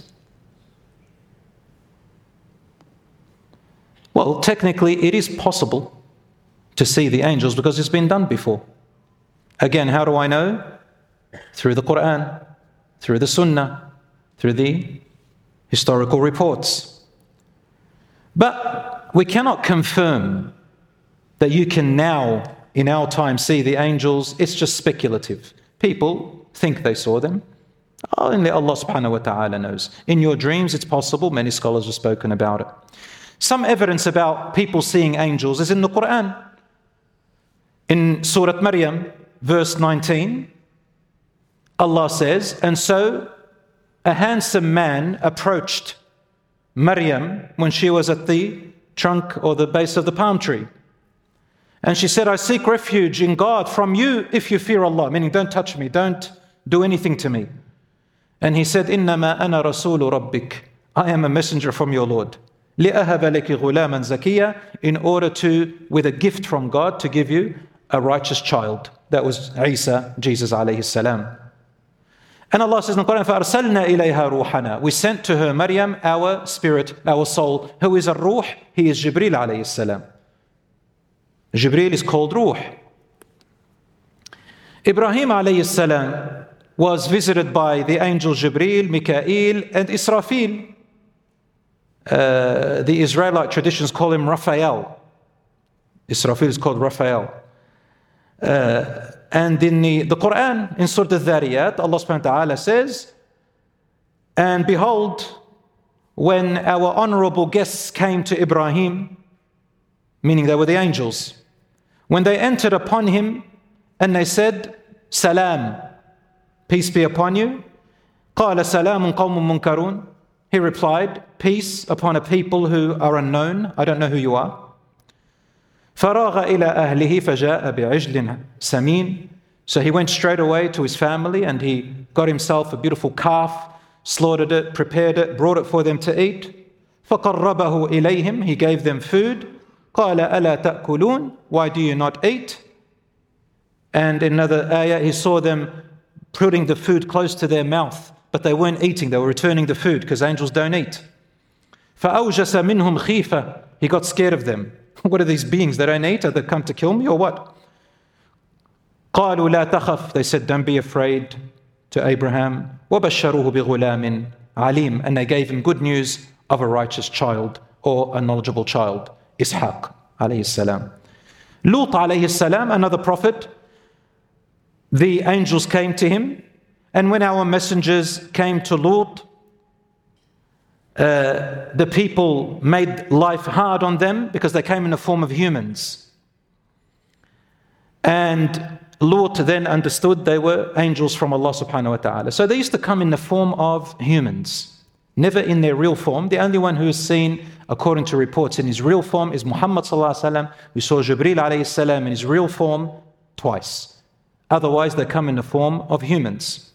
Well, technically it is possible to see the angels because it's been done before. Again, how do I know? Through the Quran, through the Sunnah, through the historical reports. But we cannot confirm that you can now, in our time, see the angels. It's just speculative. People think they saw them. Only Allah subhanahu wa ta'ala knows. In your dreams, it's possible. Many scholars have spoken about it. Some evidence about people seeing angels is in the Quran. In Surah Maryam, verse 19, Allah says, and so a handsome man approached Maryam when she was at the trunk or the base of the palm tree. And she said, I seek refuge in God from you if you fear Allah, meaning don't touch me, don't do anything to me. And he said, إِنَّمَا أَنَا رَسُولُ رَبِّكَ, I am a messenger from your Lord. لِأَهَبَ لَكِ غُلَامًا زَكِيًّا, in order to, with a gift from God, to give you a righteous child. That was Isa, Jesus alayhi salam. And Allah says in the Quran, فَأَرْسَلْنَا إِلَيْهَا رُوحَنَا, we sent to her Maryam, our spirit, our soul. Who is a ruh? He is Jibreel alayhi salam. Jibreel is called ruh. Ibrahim alayhi salam was visited by the angel Jibreel, Mikael, and Israfil. the Israelite traditions call him Raphael. Israfil is called Raphael. And in the Quran, in Surah Al-Dhariyat, Allah subhanahu wa ta'ala says, and behold, when our honorable guests came to Ibrahim, meaning they were the angels, when they entered upon him and they said, Salam, peace be upon you. قَالَ سَلَامٌ قَوْمٌ مُنْكَرُونَ. He replied, peace upon a people who are unknown. I don't know who you are. فَرَاغَ إِلَىٰ أَهْلِهِ فَجَاءَ بِعِجْلٍ سَمِينٍ. So he went straight away to his family and he got himself a beautiful calf, slaughtered it, prepared it, brought it for them to eat. فَقَرَّبَهُ إِلَيْهِمْ. He gave them food. قَالَ أَلَا تَأْكُلُونَ. Why do you not eat? And in another ayah, he saw them putting the food close to their mouth, but they weren't eating, they were returning the food because angels don't eat. فَأَوْجَسَ مِنْهُمْ خِيفَةً. He got scared of them. What are these beings? They don't eat? Are they come to kill me or what? قَالُوا لَا تَخَفْ. They said, don't be afraid, to Abraham. وَبَشَّرُوهُ بِغُلَامٍ عَلِيمٍ. And they gave him good news of a righteous child or a knowledgeable child, Ishaq alayhi salam. Lut alayhi salam, another prophet, the angels came to him, and when our messengers came to Lut, the people made life hard on them because they came in the form of humans. And Lut then understood they were angels from Allah subhanahu wa ta'ala. So they used to come in the form of humans, never in their real form. The only one who is seen, according to reports, in his real form is Muhammad sallallahu alaihi wasallam. We saw Jibreel alayhi salam in his real form twice. Otherwise, they come in the form of humans.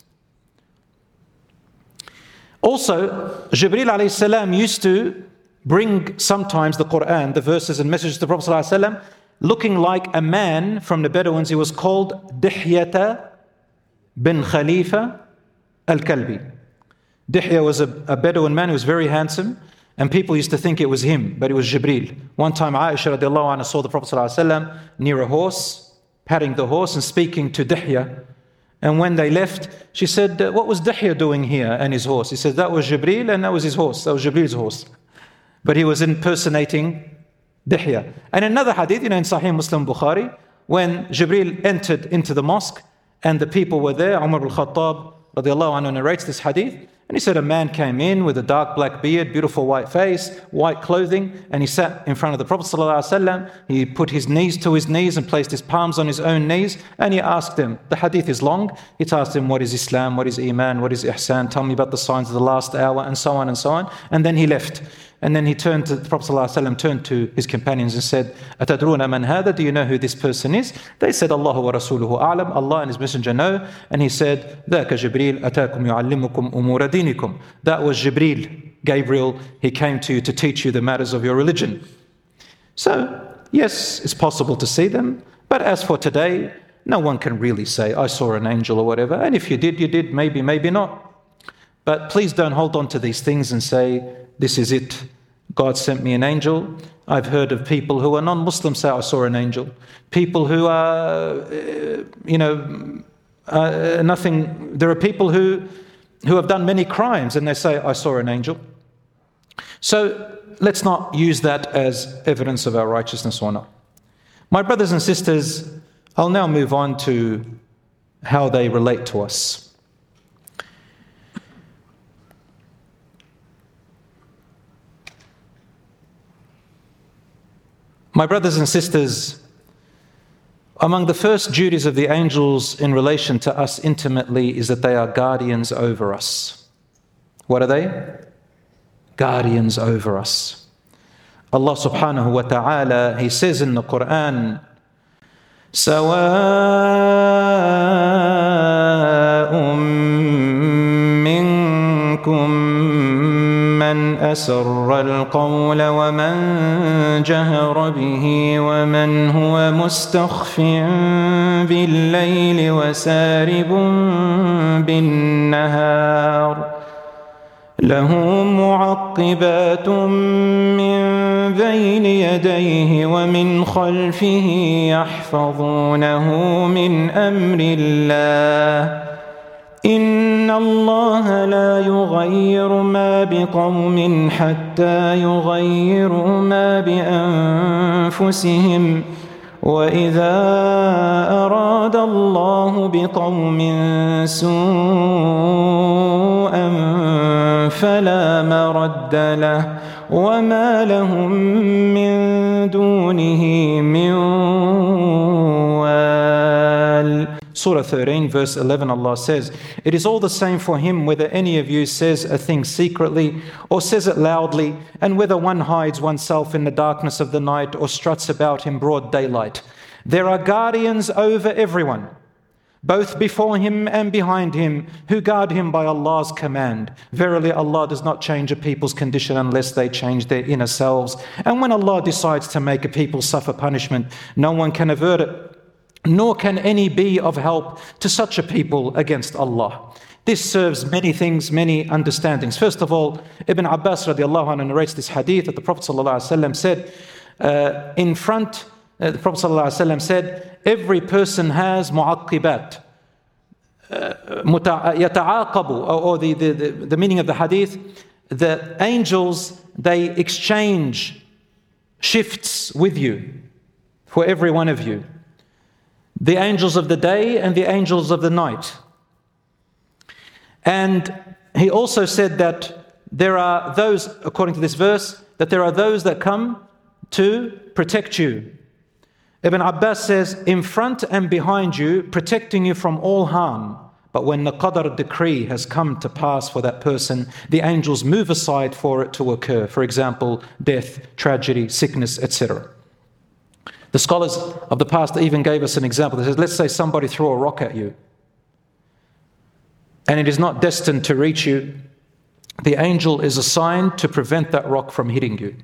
Also, Jibreel alayhi salam used to bring sometimes the Quran, the verses and messages to the Prophet sallallahu alaihi wasallam, looking like a man from the Bedouins. He was called Dihyata bin Khalifa al-Kalbi. Dihya was a Bedouin man who was very handsome, and people used to think it was him, but it was Jibreel. One time Aisha radiallahu anha saw the Prophet sallallahu alaihi wasallam near a horse, patting the horse and speaking to Dihya. And when they left, she said, what was Dihya doing here and his horse? He said, that was Jibreel and that was his horse. That was Jibreel's horse. But he was impersonating Dihya. And another hadith, in Sahih Muslim Bukhari, when Jibreel entered into the mosque and the people were there, Umar al-Khattab radiallahu anhu narrates this hadith, and he said a man came in with a dark black beard, beautiful white face, white clothing, and he sat in front of the Prophet ﷺ. He put his knees to his knees and placed his palms on his own knees, and he asked him, the hadith is long, he asked him, what is Islam, what is Iman, what is Ihsan, tell me about the signs of the last hour, and so on and so on. And then he left. And then he turned to the Prophet ﷺ, turned to his companions and said, Atadruna man hada? Do you know who this person is? They said, Allahu wa rasuluhu a'lam. Allah and his messenger know. And he said, ذاك جبريل أتاكم يعلمكم أمور دينكم. That was Jibreel, Gabriel. He came to you to teach you the matters of your religion. So, yes, it's possible to see them. But as for today, no one can really say, I saw an angel or whatever. And if you did, maybe, maybe not. But please don't hold on to these things and say, this is it. God sent me an angel. I've heard of people who are non-Muslims say, I saw an angel. People who are, nothing. There are people who have done many crimes and they say, I saw an angel. So let's not use that as evidence of our righteousness or not. My brothers and sisters, I'll now move on to how they relate to us. My brothers and sisters, among the first duties of the angels in relation to us intimately is that they are guardians over us. What are they? Guardians over us. Allah subhanahu wa ta'ala, He says in the Quran, سَوَاءٌ مِّنكُمْ من أسر القول ومن جهر به ومن هو مستخف بالليل وسارب بالنهار له معقبات من بين يديه ومن خلفه يحفظونه من أمر الله إن الله لا يغير ما بقوم حتى يغيروا ما بأنفسهم وإذا أراد الله بقوم سوءا فلا مرد له وما لهم من دونه من وال. Surah 13 verse 11, Allah says, "It is all the same for him whether any of you says a thing secretly or says it loudly, and whether one hides oneself in the darkness of the night or struts about in broad daylight. There are guardians over everyone, both before him and behind him, who guard him by Allah's command. Verily, Allah does not change a people's condition unless they change their inner selves. And when Allah decides to make a people suffer punishment, no one can avert it, nor can any be of help to such a people against Allah." This serves many things, many understandings. First of all, Ibn Abbas radiallahu anhu narrates this hadith that the Prophet ﷺ said, the Prophet ﷺ said, every person has mu'aqqibat, yata'aqabu, or the meaning of the hadith, the angels, they exchange shifts with you, for every one of you. The angels of the day and the angels of the night. And he also said that there are those, according to this verse, that there are those that come to protect you. Ibn Abbas says, in front and behind you, protecting you from all harm. But when the qadr decree has come to pass for that person, the angels move aside for it to occur. For example, death, tragedy, sickness, etc. The scholars of the past even gave us an example. They said, let's say somebody threw a rock at you, and it is not destined to reach you. The angel is assigned to prevent that rock from hitting you.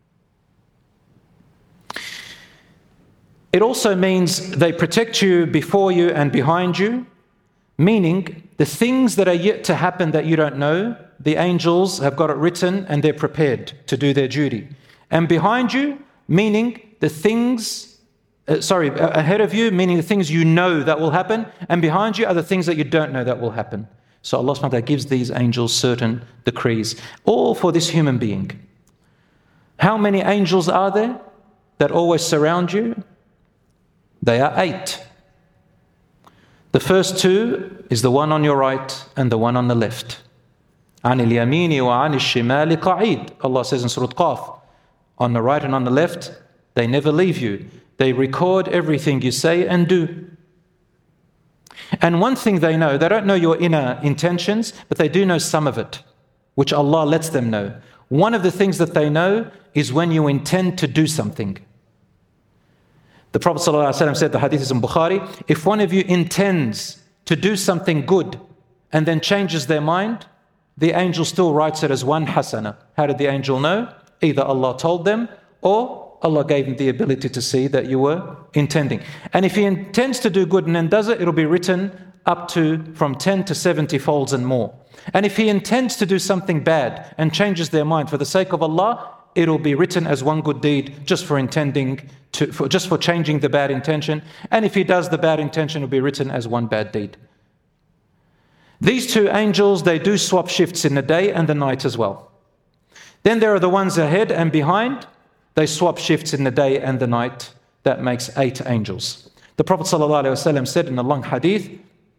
It also means they protect you before you and behind you, meaning the things that are yet to happen that you don't know, the angels have got it written and they're prepared to do their duty. And behind you, meaning the things, ahead of you, meaning the things you know that will happen, and behind you are the things that you don't know that will happen. So Allah subhanahu wa ta'ala gives these angels certain decrees, all for this human being. How many angels are there that always surround you? They are 8. The first 2 is the one on your right and the one on the left. عَنِ الْيَمِينِ وَعَنِ الشِّمَالِ قَعِيدٌ. Allah says in Surah Qaf, on the right and on the left, they never leave you. They record everything you say and do. And one thing they know, they don't know your inner intentions, but they do know some of it, which Allah lets them know. One of the things that they know is when you intend to do something. The Prophet ﷺ said, the hadith is in Bukhari, if one of you intends to do something good and then changes their mind, the angel still writes it as one hasana. How did the angel know? Either Allah told them or Allah gave him the ability to see that you were intending. And if he intends to do good and then does it, it'll be written up to from 10 to 70 folds and more. And if he intends to do something bad and changes their mind for the sake of Allah, it'll be written as one good deed just for changing the bad intention. And if he does the bad intention, it'll be written as one bad deed. These 2 angels, they do swap shifts in the day and the night as well. Then there are the ones ahead and behind. They swap shifts in the day and the night. That makes 8 angels. The Prophet ﷺ said in a long hadith,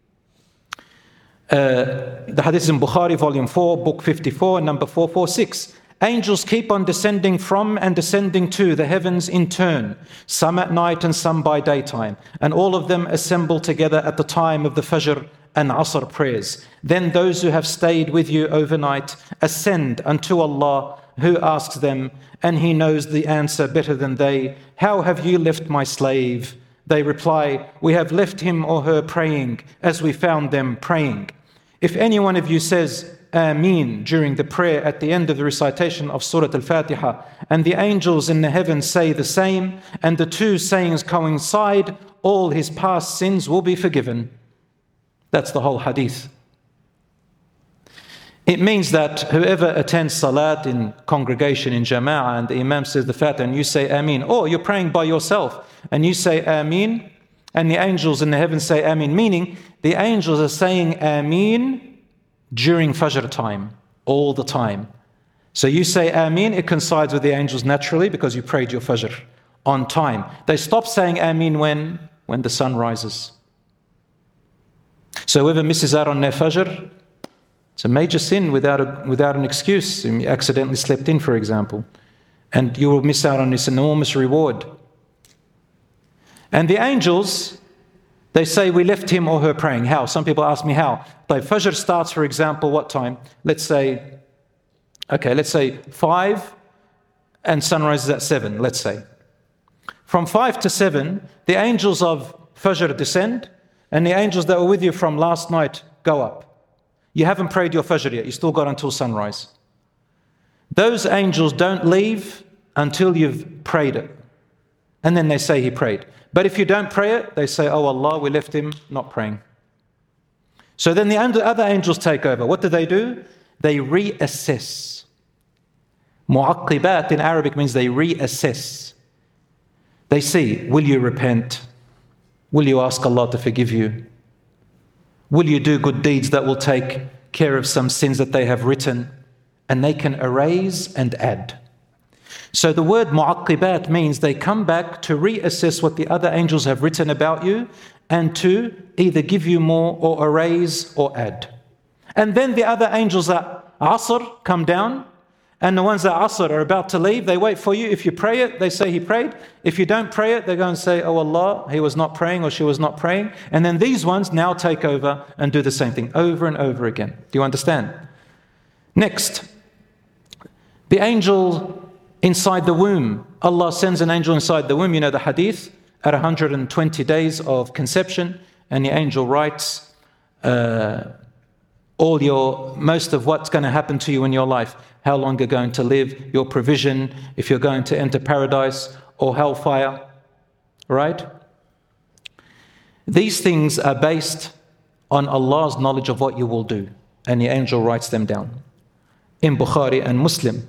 the hadith is in Bukhari, volume 4, book 54, number 446. Angels keep on descending from and descending to the heavens in turn, some at night and some by daytime, and all of them assemble together at the time of the Fajr and Asr prayers. Then those who have stayed with you overnight ascend unto Allah, who asks them, and He knows the answer better than they. How have you left my slave? They reply, we have left him or her praying as we found them praying. If any one of you says Ameen during the prayer at the end of the recitation of Surah Al-Fatiha, and the angels in the heavens say the same, and the 2 sayings coincide, all his past sins will be forgiven. That's the whole hadith. It means that whoever attends Salat in congregation in Jama'ah and the Imam says the Fatiha and you say Ameen, or you're praying by yourself and you say Ameen, And the angels in the heavens say Ameen, meaning the angels are saying Ameen during Fajr time, all the time. So you say Ameen, it coincides with the angels naturally because you prayed your Fajr on time. They stop saying Ameen when the sun rises. So whoever misses out on their Fajr, it's a major sin without an excuse. You accidentally slept in, for example, and you will miss out on this enormous reward. And the angels, they say we left him or her praying. How? Some people ask me how. Like Fajr starts, for example, what time? Let's say 5 and sunrise is at 7, let's say. From 5 to 7, the angels of Fajr descend and the angels that were with you from last night go up. You haven't prayed your Fajr yet, you still got until sunrise. Those angels don't leave until you've prayed it. And then they say he prayed. But if you don't pray it, they say, oh Allah, we left him not praying. So then the other angels take over. What do? They reassess. Mu'aqqibat in Arabic means they reassess. They see, will you repent? Will you ask Allah to forgive you? Will you do good deeds that will take care of some sins that they have written? And they can erase and add. So the word mu'aqqibat means they come back to reassess what the other angels have written about you and to either give you more or erase or add. And then the other angels at Asr come down, and the ones at Asr are about to leave, they wait for you. If you pray it, they say he prayed. If you don't pray it, they go and say, oh Allah, he was not praying or she was not praying. And then these ones now take over and do the same thing over and over again. Do you understand? Next, the angel inside the womb. Allah sends an angel inside the womb. You know the hadith, at 120 days of conception, and the angel writes most of what's going to happen to you in your life, how long you're going to live, your provision, if you're going to enter paradise or hellfire, right? These things are based on Allah's knowledge of what you will do, and the angel writes them down. In Bukhari and Muslim.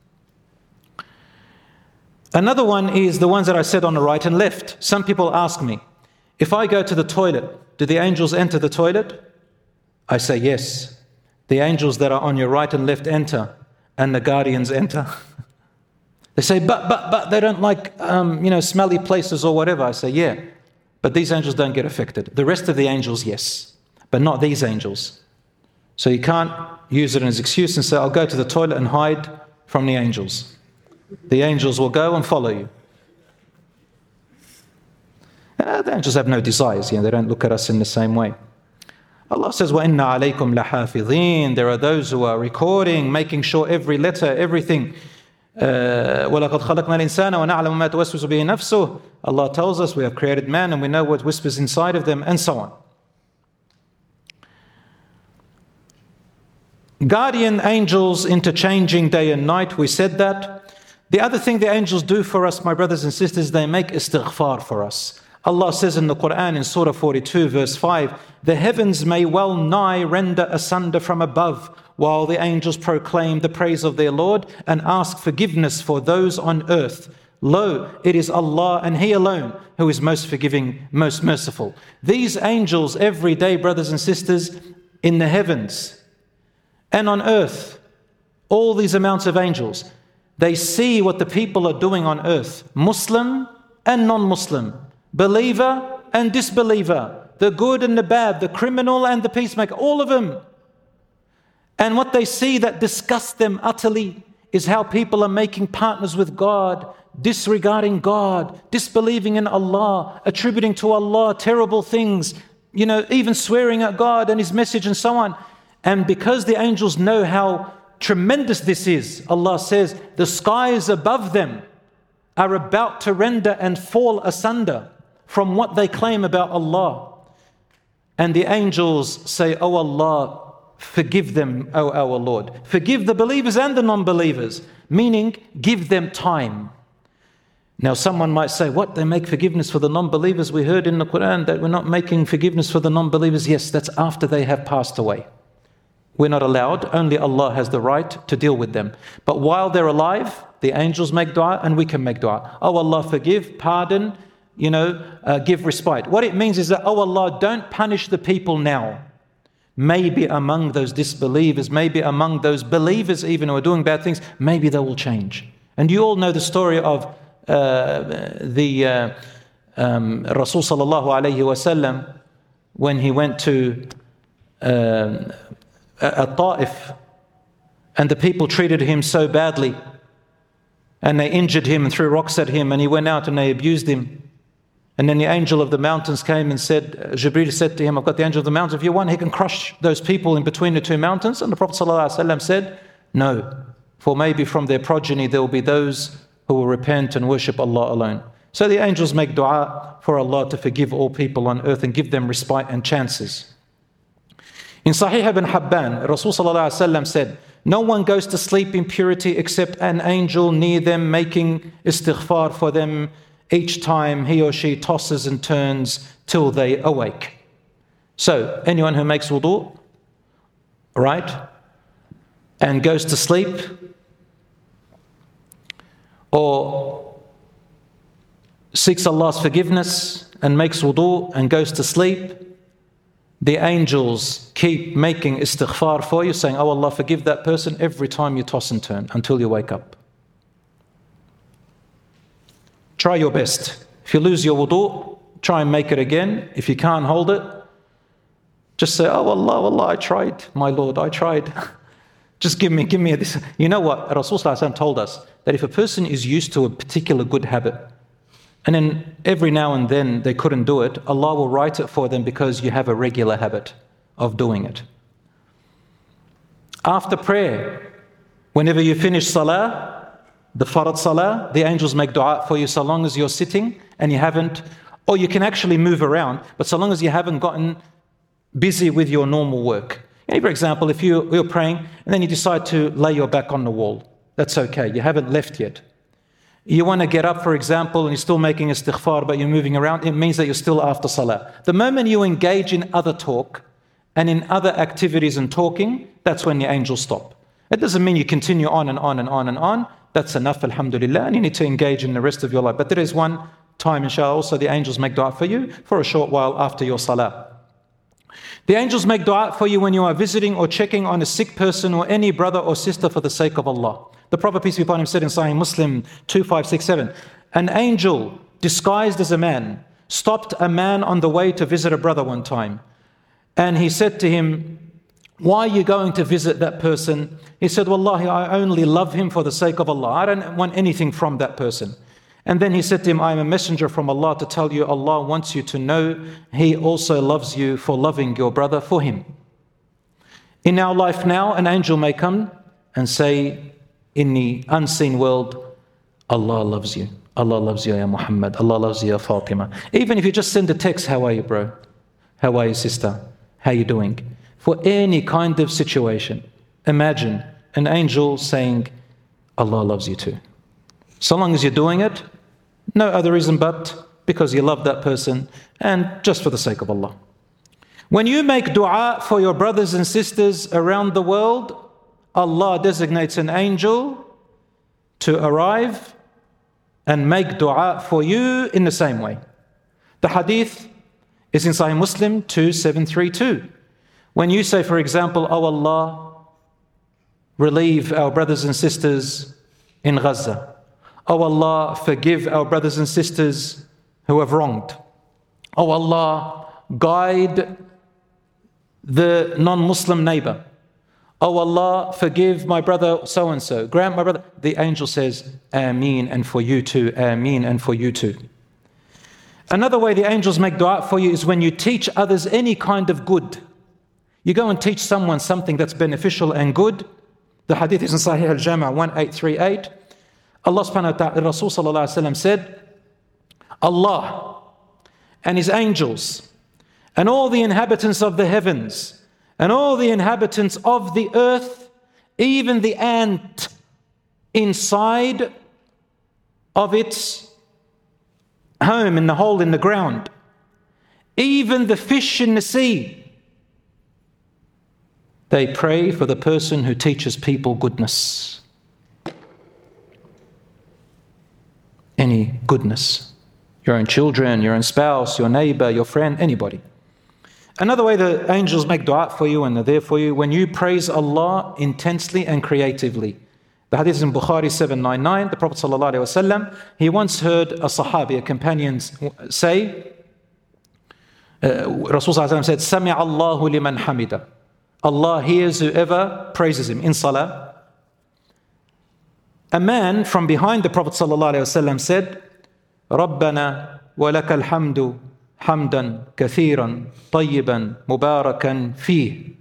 Another one is the ones that I said on the right and left. Some people ask me, if I go to the toilet, do the angels enter the toilet? I say yes. The angels that are on your right and left enter, and the guardians enter. They say, but they don't like, smelly places or whatever. I say, yeah, but these angels don't get affected. The rest of the angels, yes, but not these angels. So you can't use it as an excuse and say, I'll go to the toilet and hide from the angels. The angels will go and follow you. The angels have no desires. They don't look at us in the same way. Allah says, وَإِنَّ عَلَيْكُمْ لَحَافِظِينَ. There are those who are recording, making sure every letter, everything. وَلَقَدْ خَلَقْنَا الْإِنسَانَ وَنَعْلَمُ مَا تُوَسْوِسُ بِهِ نَفْسُهُ. Allah tells us we have created man and we know what whispers inside of them, and so on. Guardian angels interchanging day and night, we said that. The other thing the angels do for us, my brothers and sisters, they make istighfar for us. Allah says in the Quran in Surah 42 verse 5, the heavens may well nigh render asunder from above, while the angels proclaim the praise of their Lord and ask forgiveness for those on earth. Lo, it is Allah and He alone who is most forgiving, most merciful. These angels every day, brothers and sisters, in the heavens and on earth, all these amounts of angels, they see what the people are doing on earth, Muslim and non-Muslim, believer and disbeliever, the good and the bad, the criminal and the peacemaker, all of them. And what they see that disgusts them utterly is how people are making partners with God, disregarding God, disbelieving in Allah, attributing to Allah terrible things, even swearing at God and His message and so on. And because the angels know how tremendous this is, Allah says, the skies above them are about to render and fall asunder from what they claim about Allah. And the angels say, oh Allah, forgive them, O our Lord. Forgive the believers and the non-believers, meaning give them time. Now someone might say, what, they make forgiveness for the non-believers? We heard in the Quran that we're not making forgiveness for the non-believers. Yes, that's after they have passed away. We're not allowed, only Allah has the right to deal with them. But while they're alive, the angels make dua and we can make dua. Oh Allah, forgive, pardon, give respite. What it means is that, oh Allah, don't punish the people now. Maybe among those disbelievers, maybe among those believers even who are doing bad things, maybe they will change. And you all know the story of the Rasul sallallahu alayhi wasallam when he went to Ta'if, and the people treated him so badly, and they injured him and threw rocks at him, and he went out and they abused him. And then the angel of the mountains came and said, Jibreel said to him, I've got the angel of the mountains, if you want, he can crush those people in between the two mountains. And the Prophet ﷺ said, no, for maybe from their progeny there will be those who will repent and worship Allah alone. So the angels make dua for Allah to forgive all people on earth and give them respite and chances. In Sahih ibn Habban, Rasul ﷺ said, no one goes to sleep in purity except an angel near them making istighfar for them each time he or she tosses and turns till they awake. So anyone who makes wudu, right, and goes to sleep, or seeks Allah's forgiveness and makes wudu and goes to sleep, the angels keep making istighfar for you, saying, oh Allah, forgive that person every time you toss and turn until you wake up. Try your best. If you lose your wudu, try and make it again. If you can't hold it, just say, oh Allah, I tried, my Lord, I tried. Just give me this. You know what? Rasulullah told us that if a person is used to a particular good habit, and then every now and then they couldn't do it, Allah will write it for them because you have a regular habit of doing it. After prayer, whenever you finish salah, the farad salah, the angels make dua for you so long as you're sitting and you haven't, or you can actually move around, but so long as you haven't gotten busy with your normal work. For example, if you're praying and then you decide to lay your back on the wall, that's okay, you haven't left yet. You want to get up, for example, and you're still making istighfar, but you're moving around, it means that you're still after salah. The moment you engage in other talk and in other activities and talking, that's when the angels stop. It doesn't mean you continue on and on and on and on. That's enough, alhamdulillah, and you need to engage in the rest of your life. But there is one time, inshallah, also the angels make dua for you for a short while after your salah. The angels make dua for you when you are visiting or checking on a sick person or any brother or sister for the sake of Allah. The Prophet, peace be upon him, said in Sahih Muslim 2567, an angel disguised as a man stopped a man on the way to visit a brother one time. And he said to him, why are you going to visit that person? He said, Wallahi, I only love him for the sake of Allah. I don't want anything from that person. And then he said to him, I am a messenger from Allah to tell you Allah wants you to know He also loves you for loving your brother for Him. In our life now, an angel may come and say in the unseen world, Allah loves you. Allah loves you, ya Muhammad. Allah loves you, ya Fatima. Even if you just send a text, how are you, bro? How are you, sister? How are you doing? For any kind of situation, imagine an angel saying, Allah loves you too. So long as you're doing it, no other reason but because you love that person and just for the sake of Allah. When you make dua for your brothers and sisters around the world, Allah designates an angel to arrive and make dua for you in the same way. The hadith is in Sahih Muslim 2732. When you say, for example, oh Allah, relieve our brothers and sisters in Gaza. Oh Allah, forgive our brothers and sisters who have wronged. Oh Allah, guide the non-Muslim neighbor. Oh Allah, forgive my brother so-and-so. Grant my brother. The angel says, Ameen, and for you too. Ameen, and for you too. Another way the angels make dua for you is when you teach others any kind of good. You go and teach someone something that's beneficial and good. The hadith is in Sahih al-Jama' 1838. Allah subhanahu wa ta'ala, Rasul sallallahu alayhi wa sallam said, Allah and His angels and all the inhabitants of the heavens and all the inhabitants of the earth, even the ant inside of its home in the hole in the ground, even the fish in the sea, they pray for the person who teaches people goodness. Any goodness. Your own children, your own spouse, your neighbor, your friend, anybody. Another way the angels make dua for you and they're there for you, when you praise Allah intensely and creatively. The hadith is in Bukhari 799. The Prophet ﷺ, he once heard a sahabi, a companion, say, Rasul ﷺ said, Sami' Allahu liman hamida. Allah hears whoever praises him in salah. A man from behind the Prophet ﷺ said, ربنا ولك الحمد حمدا كثيرا طيبا مباركا فيه.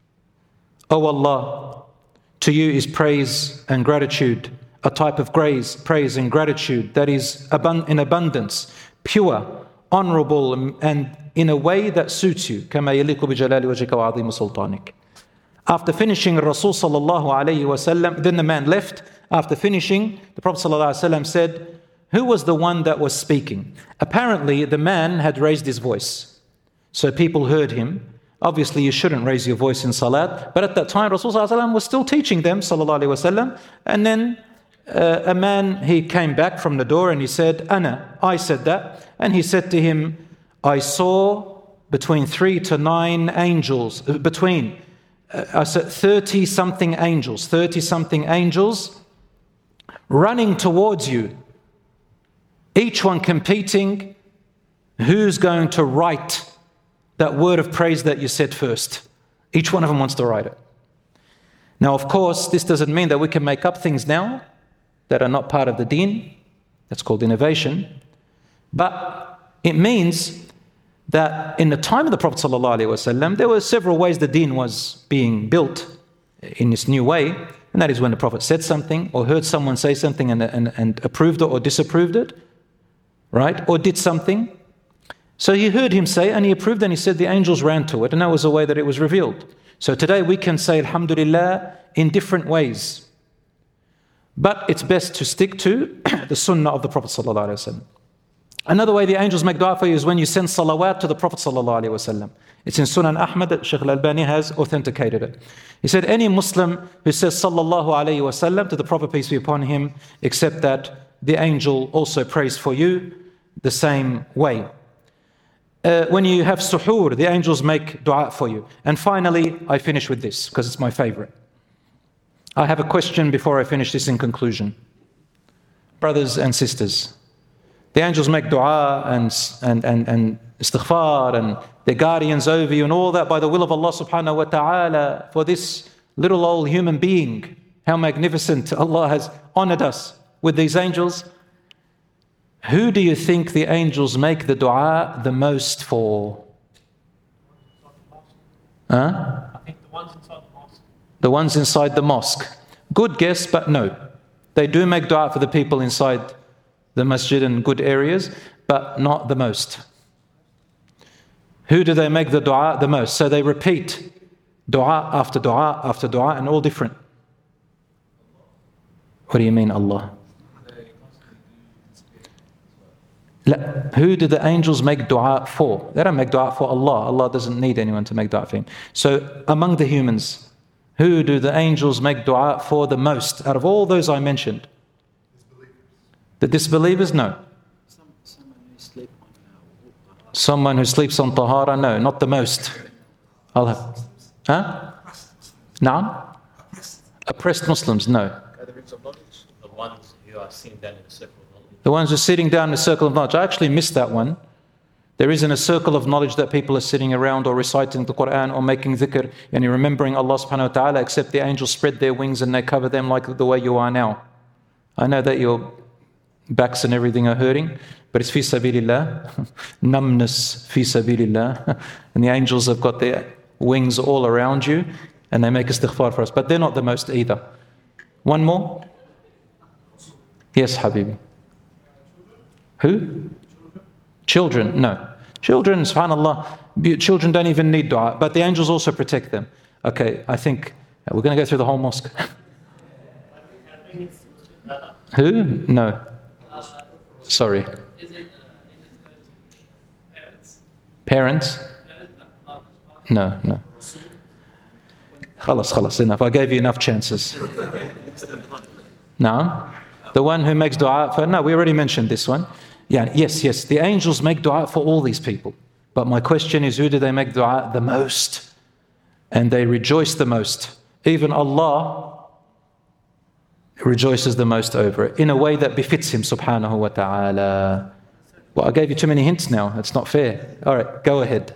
O Allah, to you is praise and gratitude, a type of praise and gratitude that is in abundance, pure, honorable, and in a way that suits you. كما يليق بجلال وجهك وعظيم سلطانك. After finishing, Rasul sallallahu alayhi wasallam, then the man left. After finishing, the Prophet sallallahu alayhi wasallam said, who was the one that was speaking? Apparently, the man had raised his voice. So people heard him. Obviously, you shouldn't raise your voice in salat. But at that time, Rasul sallallahu alayhi wasallam was still teaching them, sallallahu alayhi wasallam. And then a man, he came back from the door and he said, I said that. And he said to him, I saw between 3 to 9 angels, I said 30 something angels running towards you, each one competing who's going to write that word of praise that you said first. Each one of them wants to write it. Now, of course, this doesn't mean that we can make up things now that are not part of the deen. That's called innovation. But it means that in the time of the Prophet ﷺ, there were several ways the deen was being built in this new way. And that is when the Prophet said something or heard someone say something and approved it or disapproved it, right? Or did something. So he heard him say and he approved and he said the angels ran to it, and that was the way that it was revealed. So today we can say Alhamdulillah in different ways. But it's best to stick to the sunnah of the Prophet ﷺ. Another way the angels make dua for you is when you send salawat to the Prophet ﷺ. It's in Sunan Ahmad that Shaykh Al-Albani has authenticated it. He said, any Muslim who says sallallahu alayhi wasallam to the Prophet, peace be upon him, except that the angel also prays for you the same way. When you have suhoor, the angels make dua for you. And finally, I finish with this because it's my favorite. I have a question before I finish this in conclusion. Brothers and sisters, the angels make dua and istighfar and they're guardians over you and all that by the will of Allah subhanahu wa ta'ala for this little old human being. How magnificent Allah has honored us with these angels. Who do you think the angels make the dua the most for? I think the ones inside the mosque. The ones inside the mosque. Good guess, but no. They do make dua for the people inside the masjid and good areas, but not the most. Who do they make the dua the most? So they repeat dua after dua after dua and all different. What do you mean, Allah? Who do the angels make dua for? They don't make dua for Allah. Allah doesn't need anyone to make dua for him. So among the humans, who do the angels make dua for the most out of all those I mentioned? The disbelievers? No. Someone who sleeps on tahara? No, not the most. I'll have. Huh? Naam? Oppressed Muslims? No. The ones who are sitting down in a circle of knowledge. The ones who are sitting down in a circle of knowledge. I actually missed that one. There isn't a circle of knowledge that people are sitting around or reciting the Quran or making dhikr and remembering Allah subhanahu wa ta'ala, except the angels spread their wings and they cover them like the way you are now. I know that your backs and everything are hurting, but it's fi sabilillah, numbness fi sabilillah. And the angels have got their wings all around you and they make istighfar for us. But they're not the most either. One more? Yes, Habibi. Who? Children? No. Children, subhanAllah, children don't even need dua, but the angels also protect them. Okay, I think we're going to go through the whole mosque. Who? No. Sorry. Parents? No. Khalas, enough. I gave you enough chances. No. The one who makes dua for, no, we already mentioned this one. Yes, the angels make dua for all these people. But my question is, who do they make dua the most? And they rejoice the most. Even Allah rejoices the most over it in a way that befits Him subhanahu wa ta'ala. Well, I gave you too many hints now. It's not fair. All right, go ahead.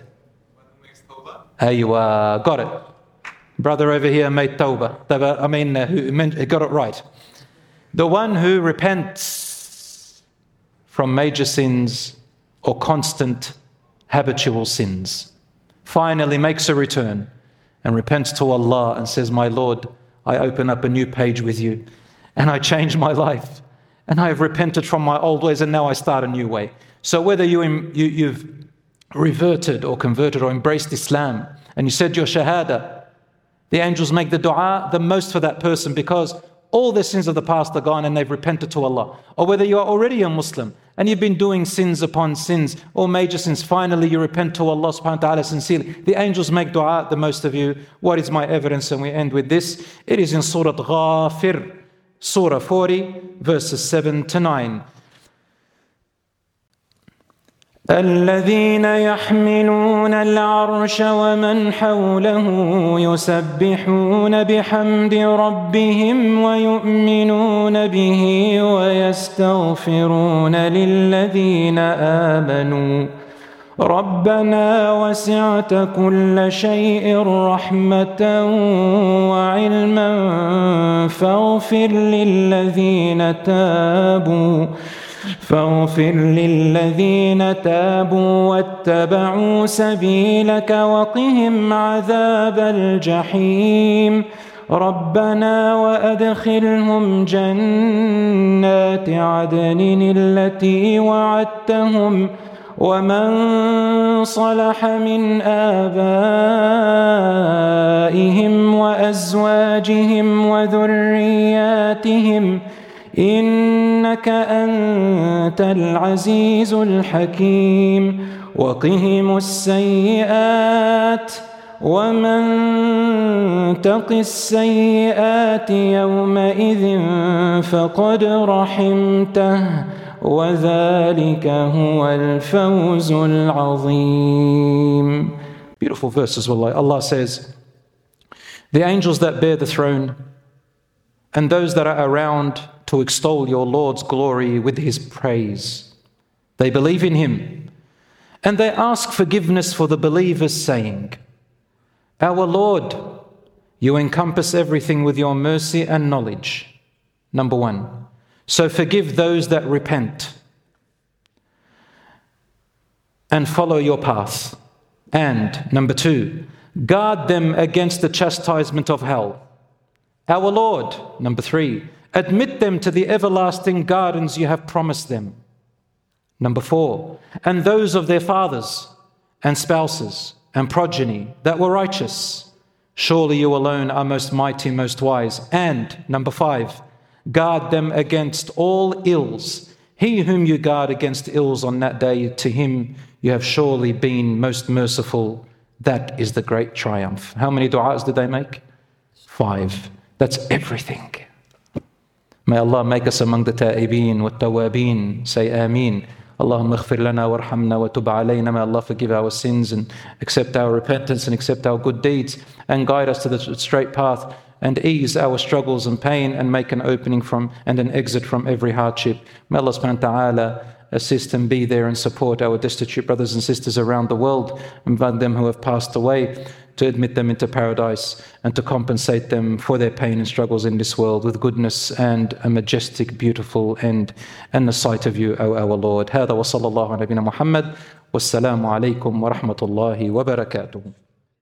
Aywa, got it. Brother over here made tawbah. Who got it right. The one who repents from major sins or constant habitual sins finally makes a return and repents to Allah and says, my Lord, I open up a new page with you and I change my life and I have repented from my old ways and now I start a new way. So whether you've reverted or converted or embraced Islam and you said your shahada, the angels make the dua the most for that person because all their sins of the past are gone and they've repented to Allah. Or whether you are already a Muslim and you've been doing sins upon sins or major sins, finally you repent to Allah subhanahu wa ta'ala sincerely. The angels make dua the most of you. What is my evidence? And we end with this. It is in Surah Ghafir, Surah 40, verses 7 to 9. الذين يحملون العرش ومن حوله يسبحون بحمد ربهم ويؤمنون به ويستغفرون للذين آمنوا ربنا وسعت كل شيء رحمة وعلما فاغفر للذين تابوا واتبعوا سبيلك وقهم عذاب الجحيم ربنا وأدخلهم جنات عدن التي وعدتهم ومن صلح من آبائهم وأزواجهم وذرياتهم إنك أنت العزيز الحكيم وقهم السيئات ومن تق السيئات يومئذ فقد رحمته وذلك هو الفوز العظيم. Beautiful verses, wallahi. Allah says, the angels that bear the throne and those that are around to extol your Lord's glory with His praise. They believe in Him and they ask forgiveness for the believers, saying, our Lord, you encompass everything with your mercy and knowledge. Number one, so forgive those that repent and follow your path. And number two, guard them against the chastisement of hell. Our Lord, number three, admit them to the everlasting gardens you have promised them. Number four, and those of their fathers and spouses and progeny that were righteous. Surely you alone are most mighty, most wise. And number five, guard them against all ills. He whom you guard against ills on that day, to him you have surely been most merciful. That is the great triumph. How many du'as did they make? 5. That's everything. May Allah make us among the ta'ibeen wa tawabeen. Say Ameen. Allahumma ighfir lana warhamna wa tub alayna. May Allah forgive our sins and accept our repentance and accept our good deeds and guide us to the straight path and ease our struggles and pain and make an opening from and an exit from every hardship. May Allah subhanahu wa ta'ala assist and be there and support our destitute brothers and sisters around the world, and them who have passed away, to admit them into paradise and to compensate them for their pain and struggles in this world with goodness and a majestic, beautiful end and the sight of you, O our Lord. هذا وصلى الله على نبينا محمد والسلام عليكم ورحمة الله وبركاته.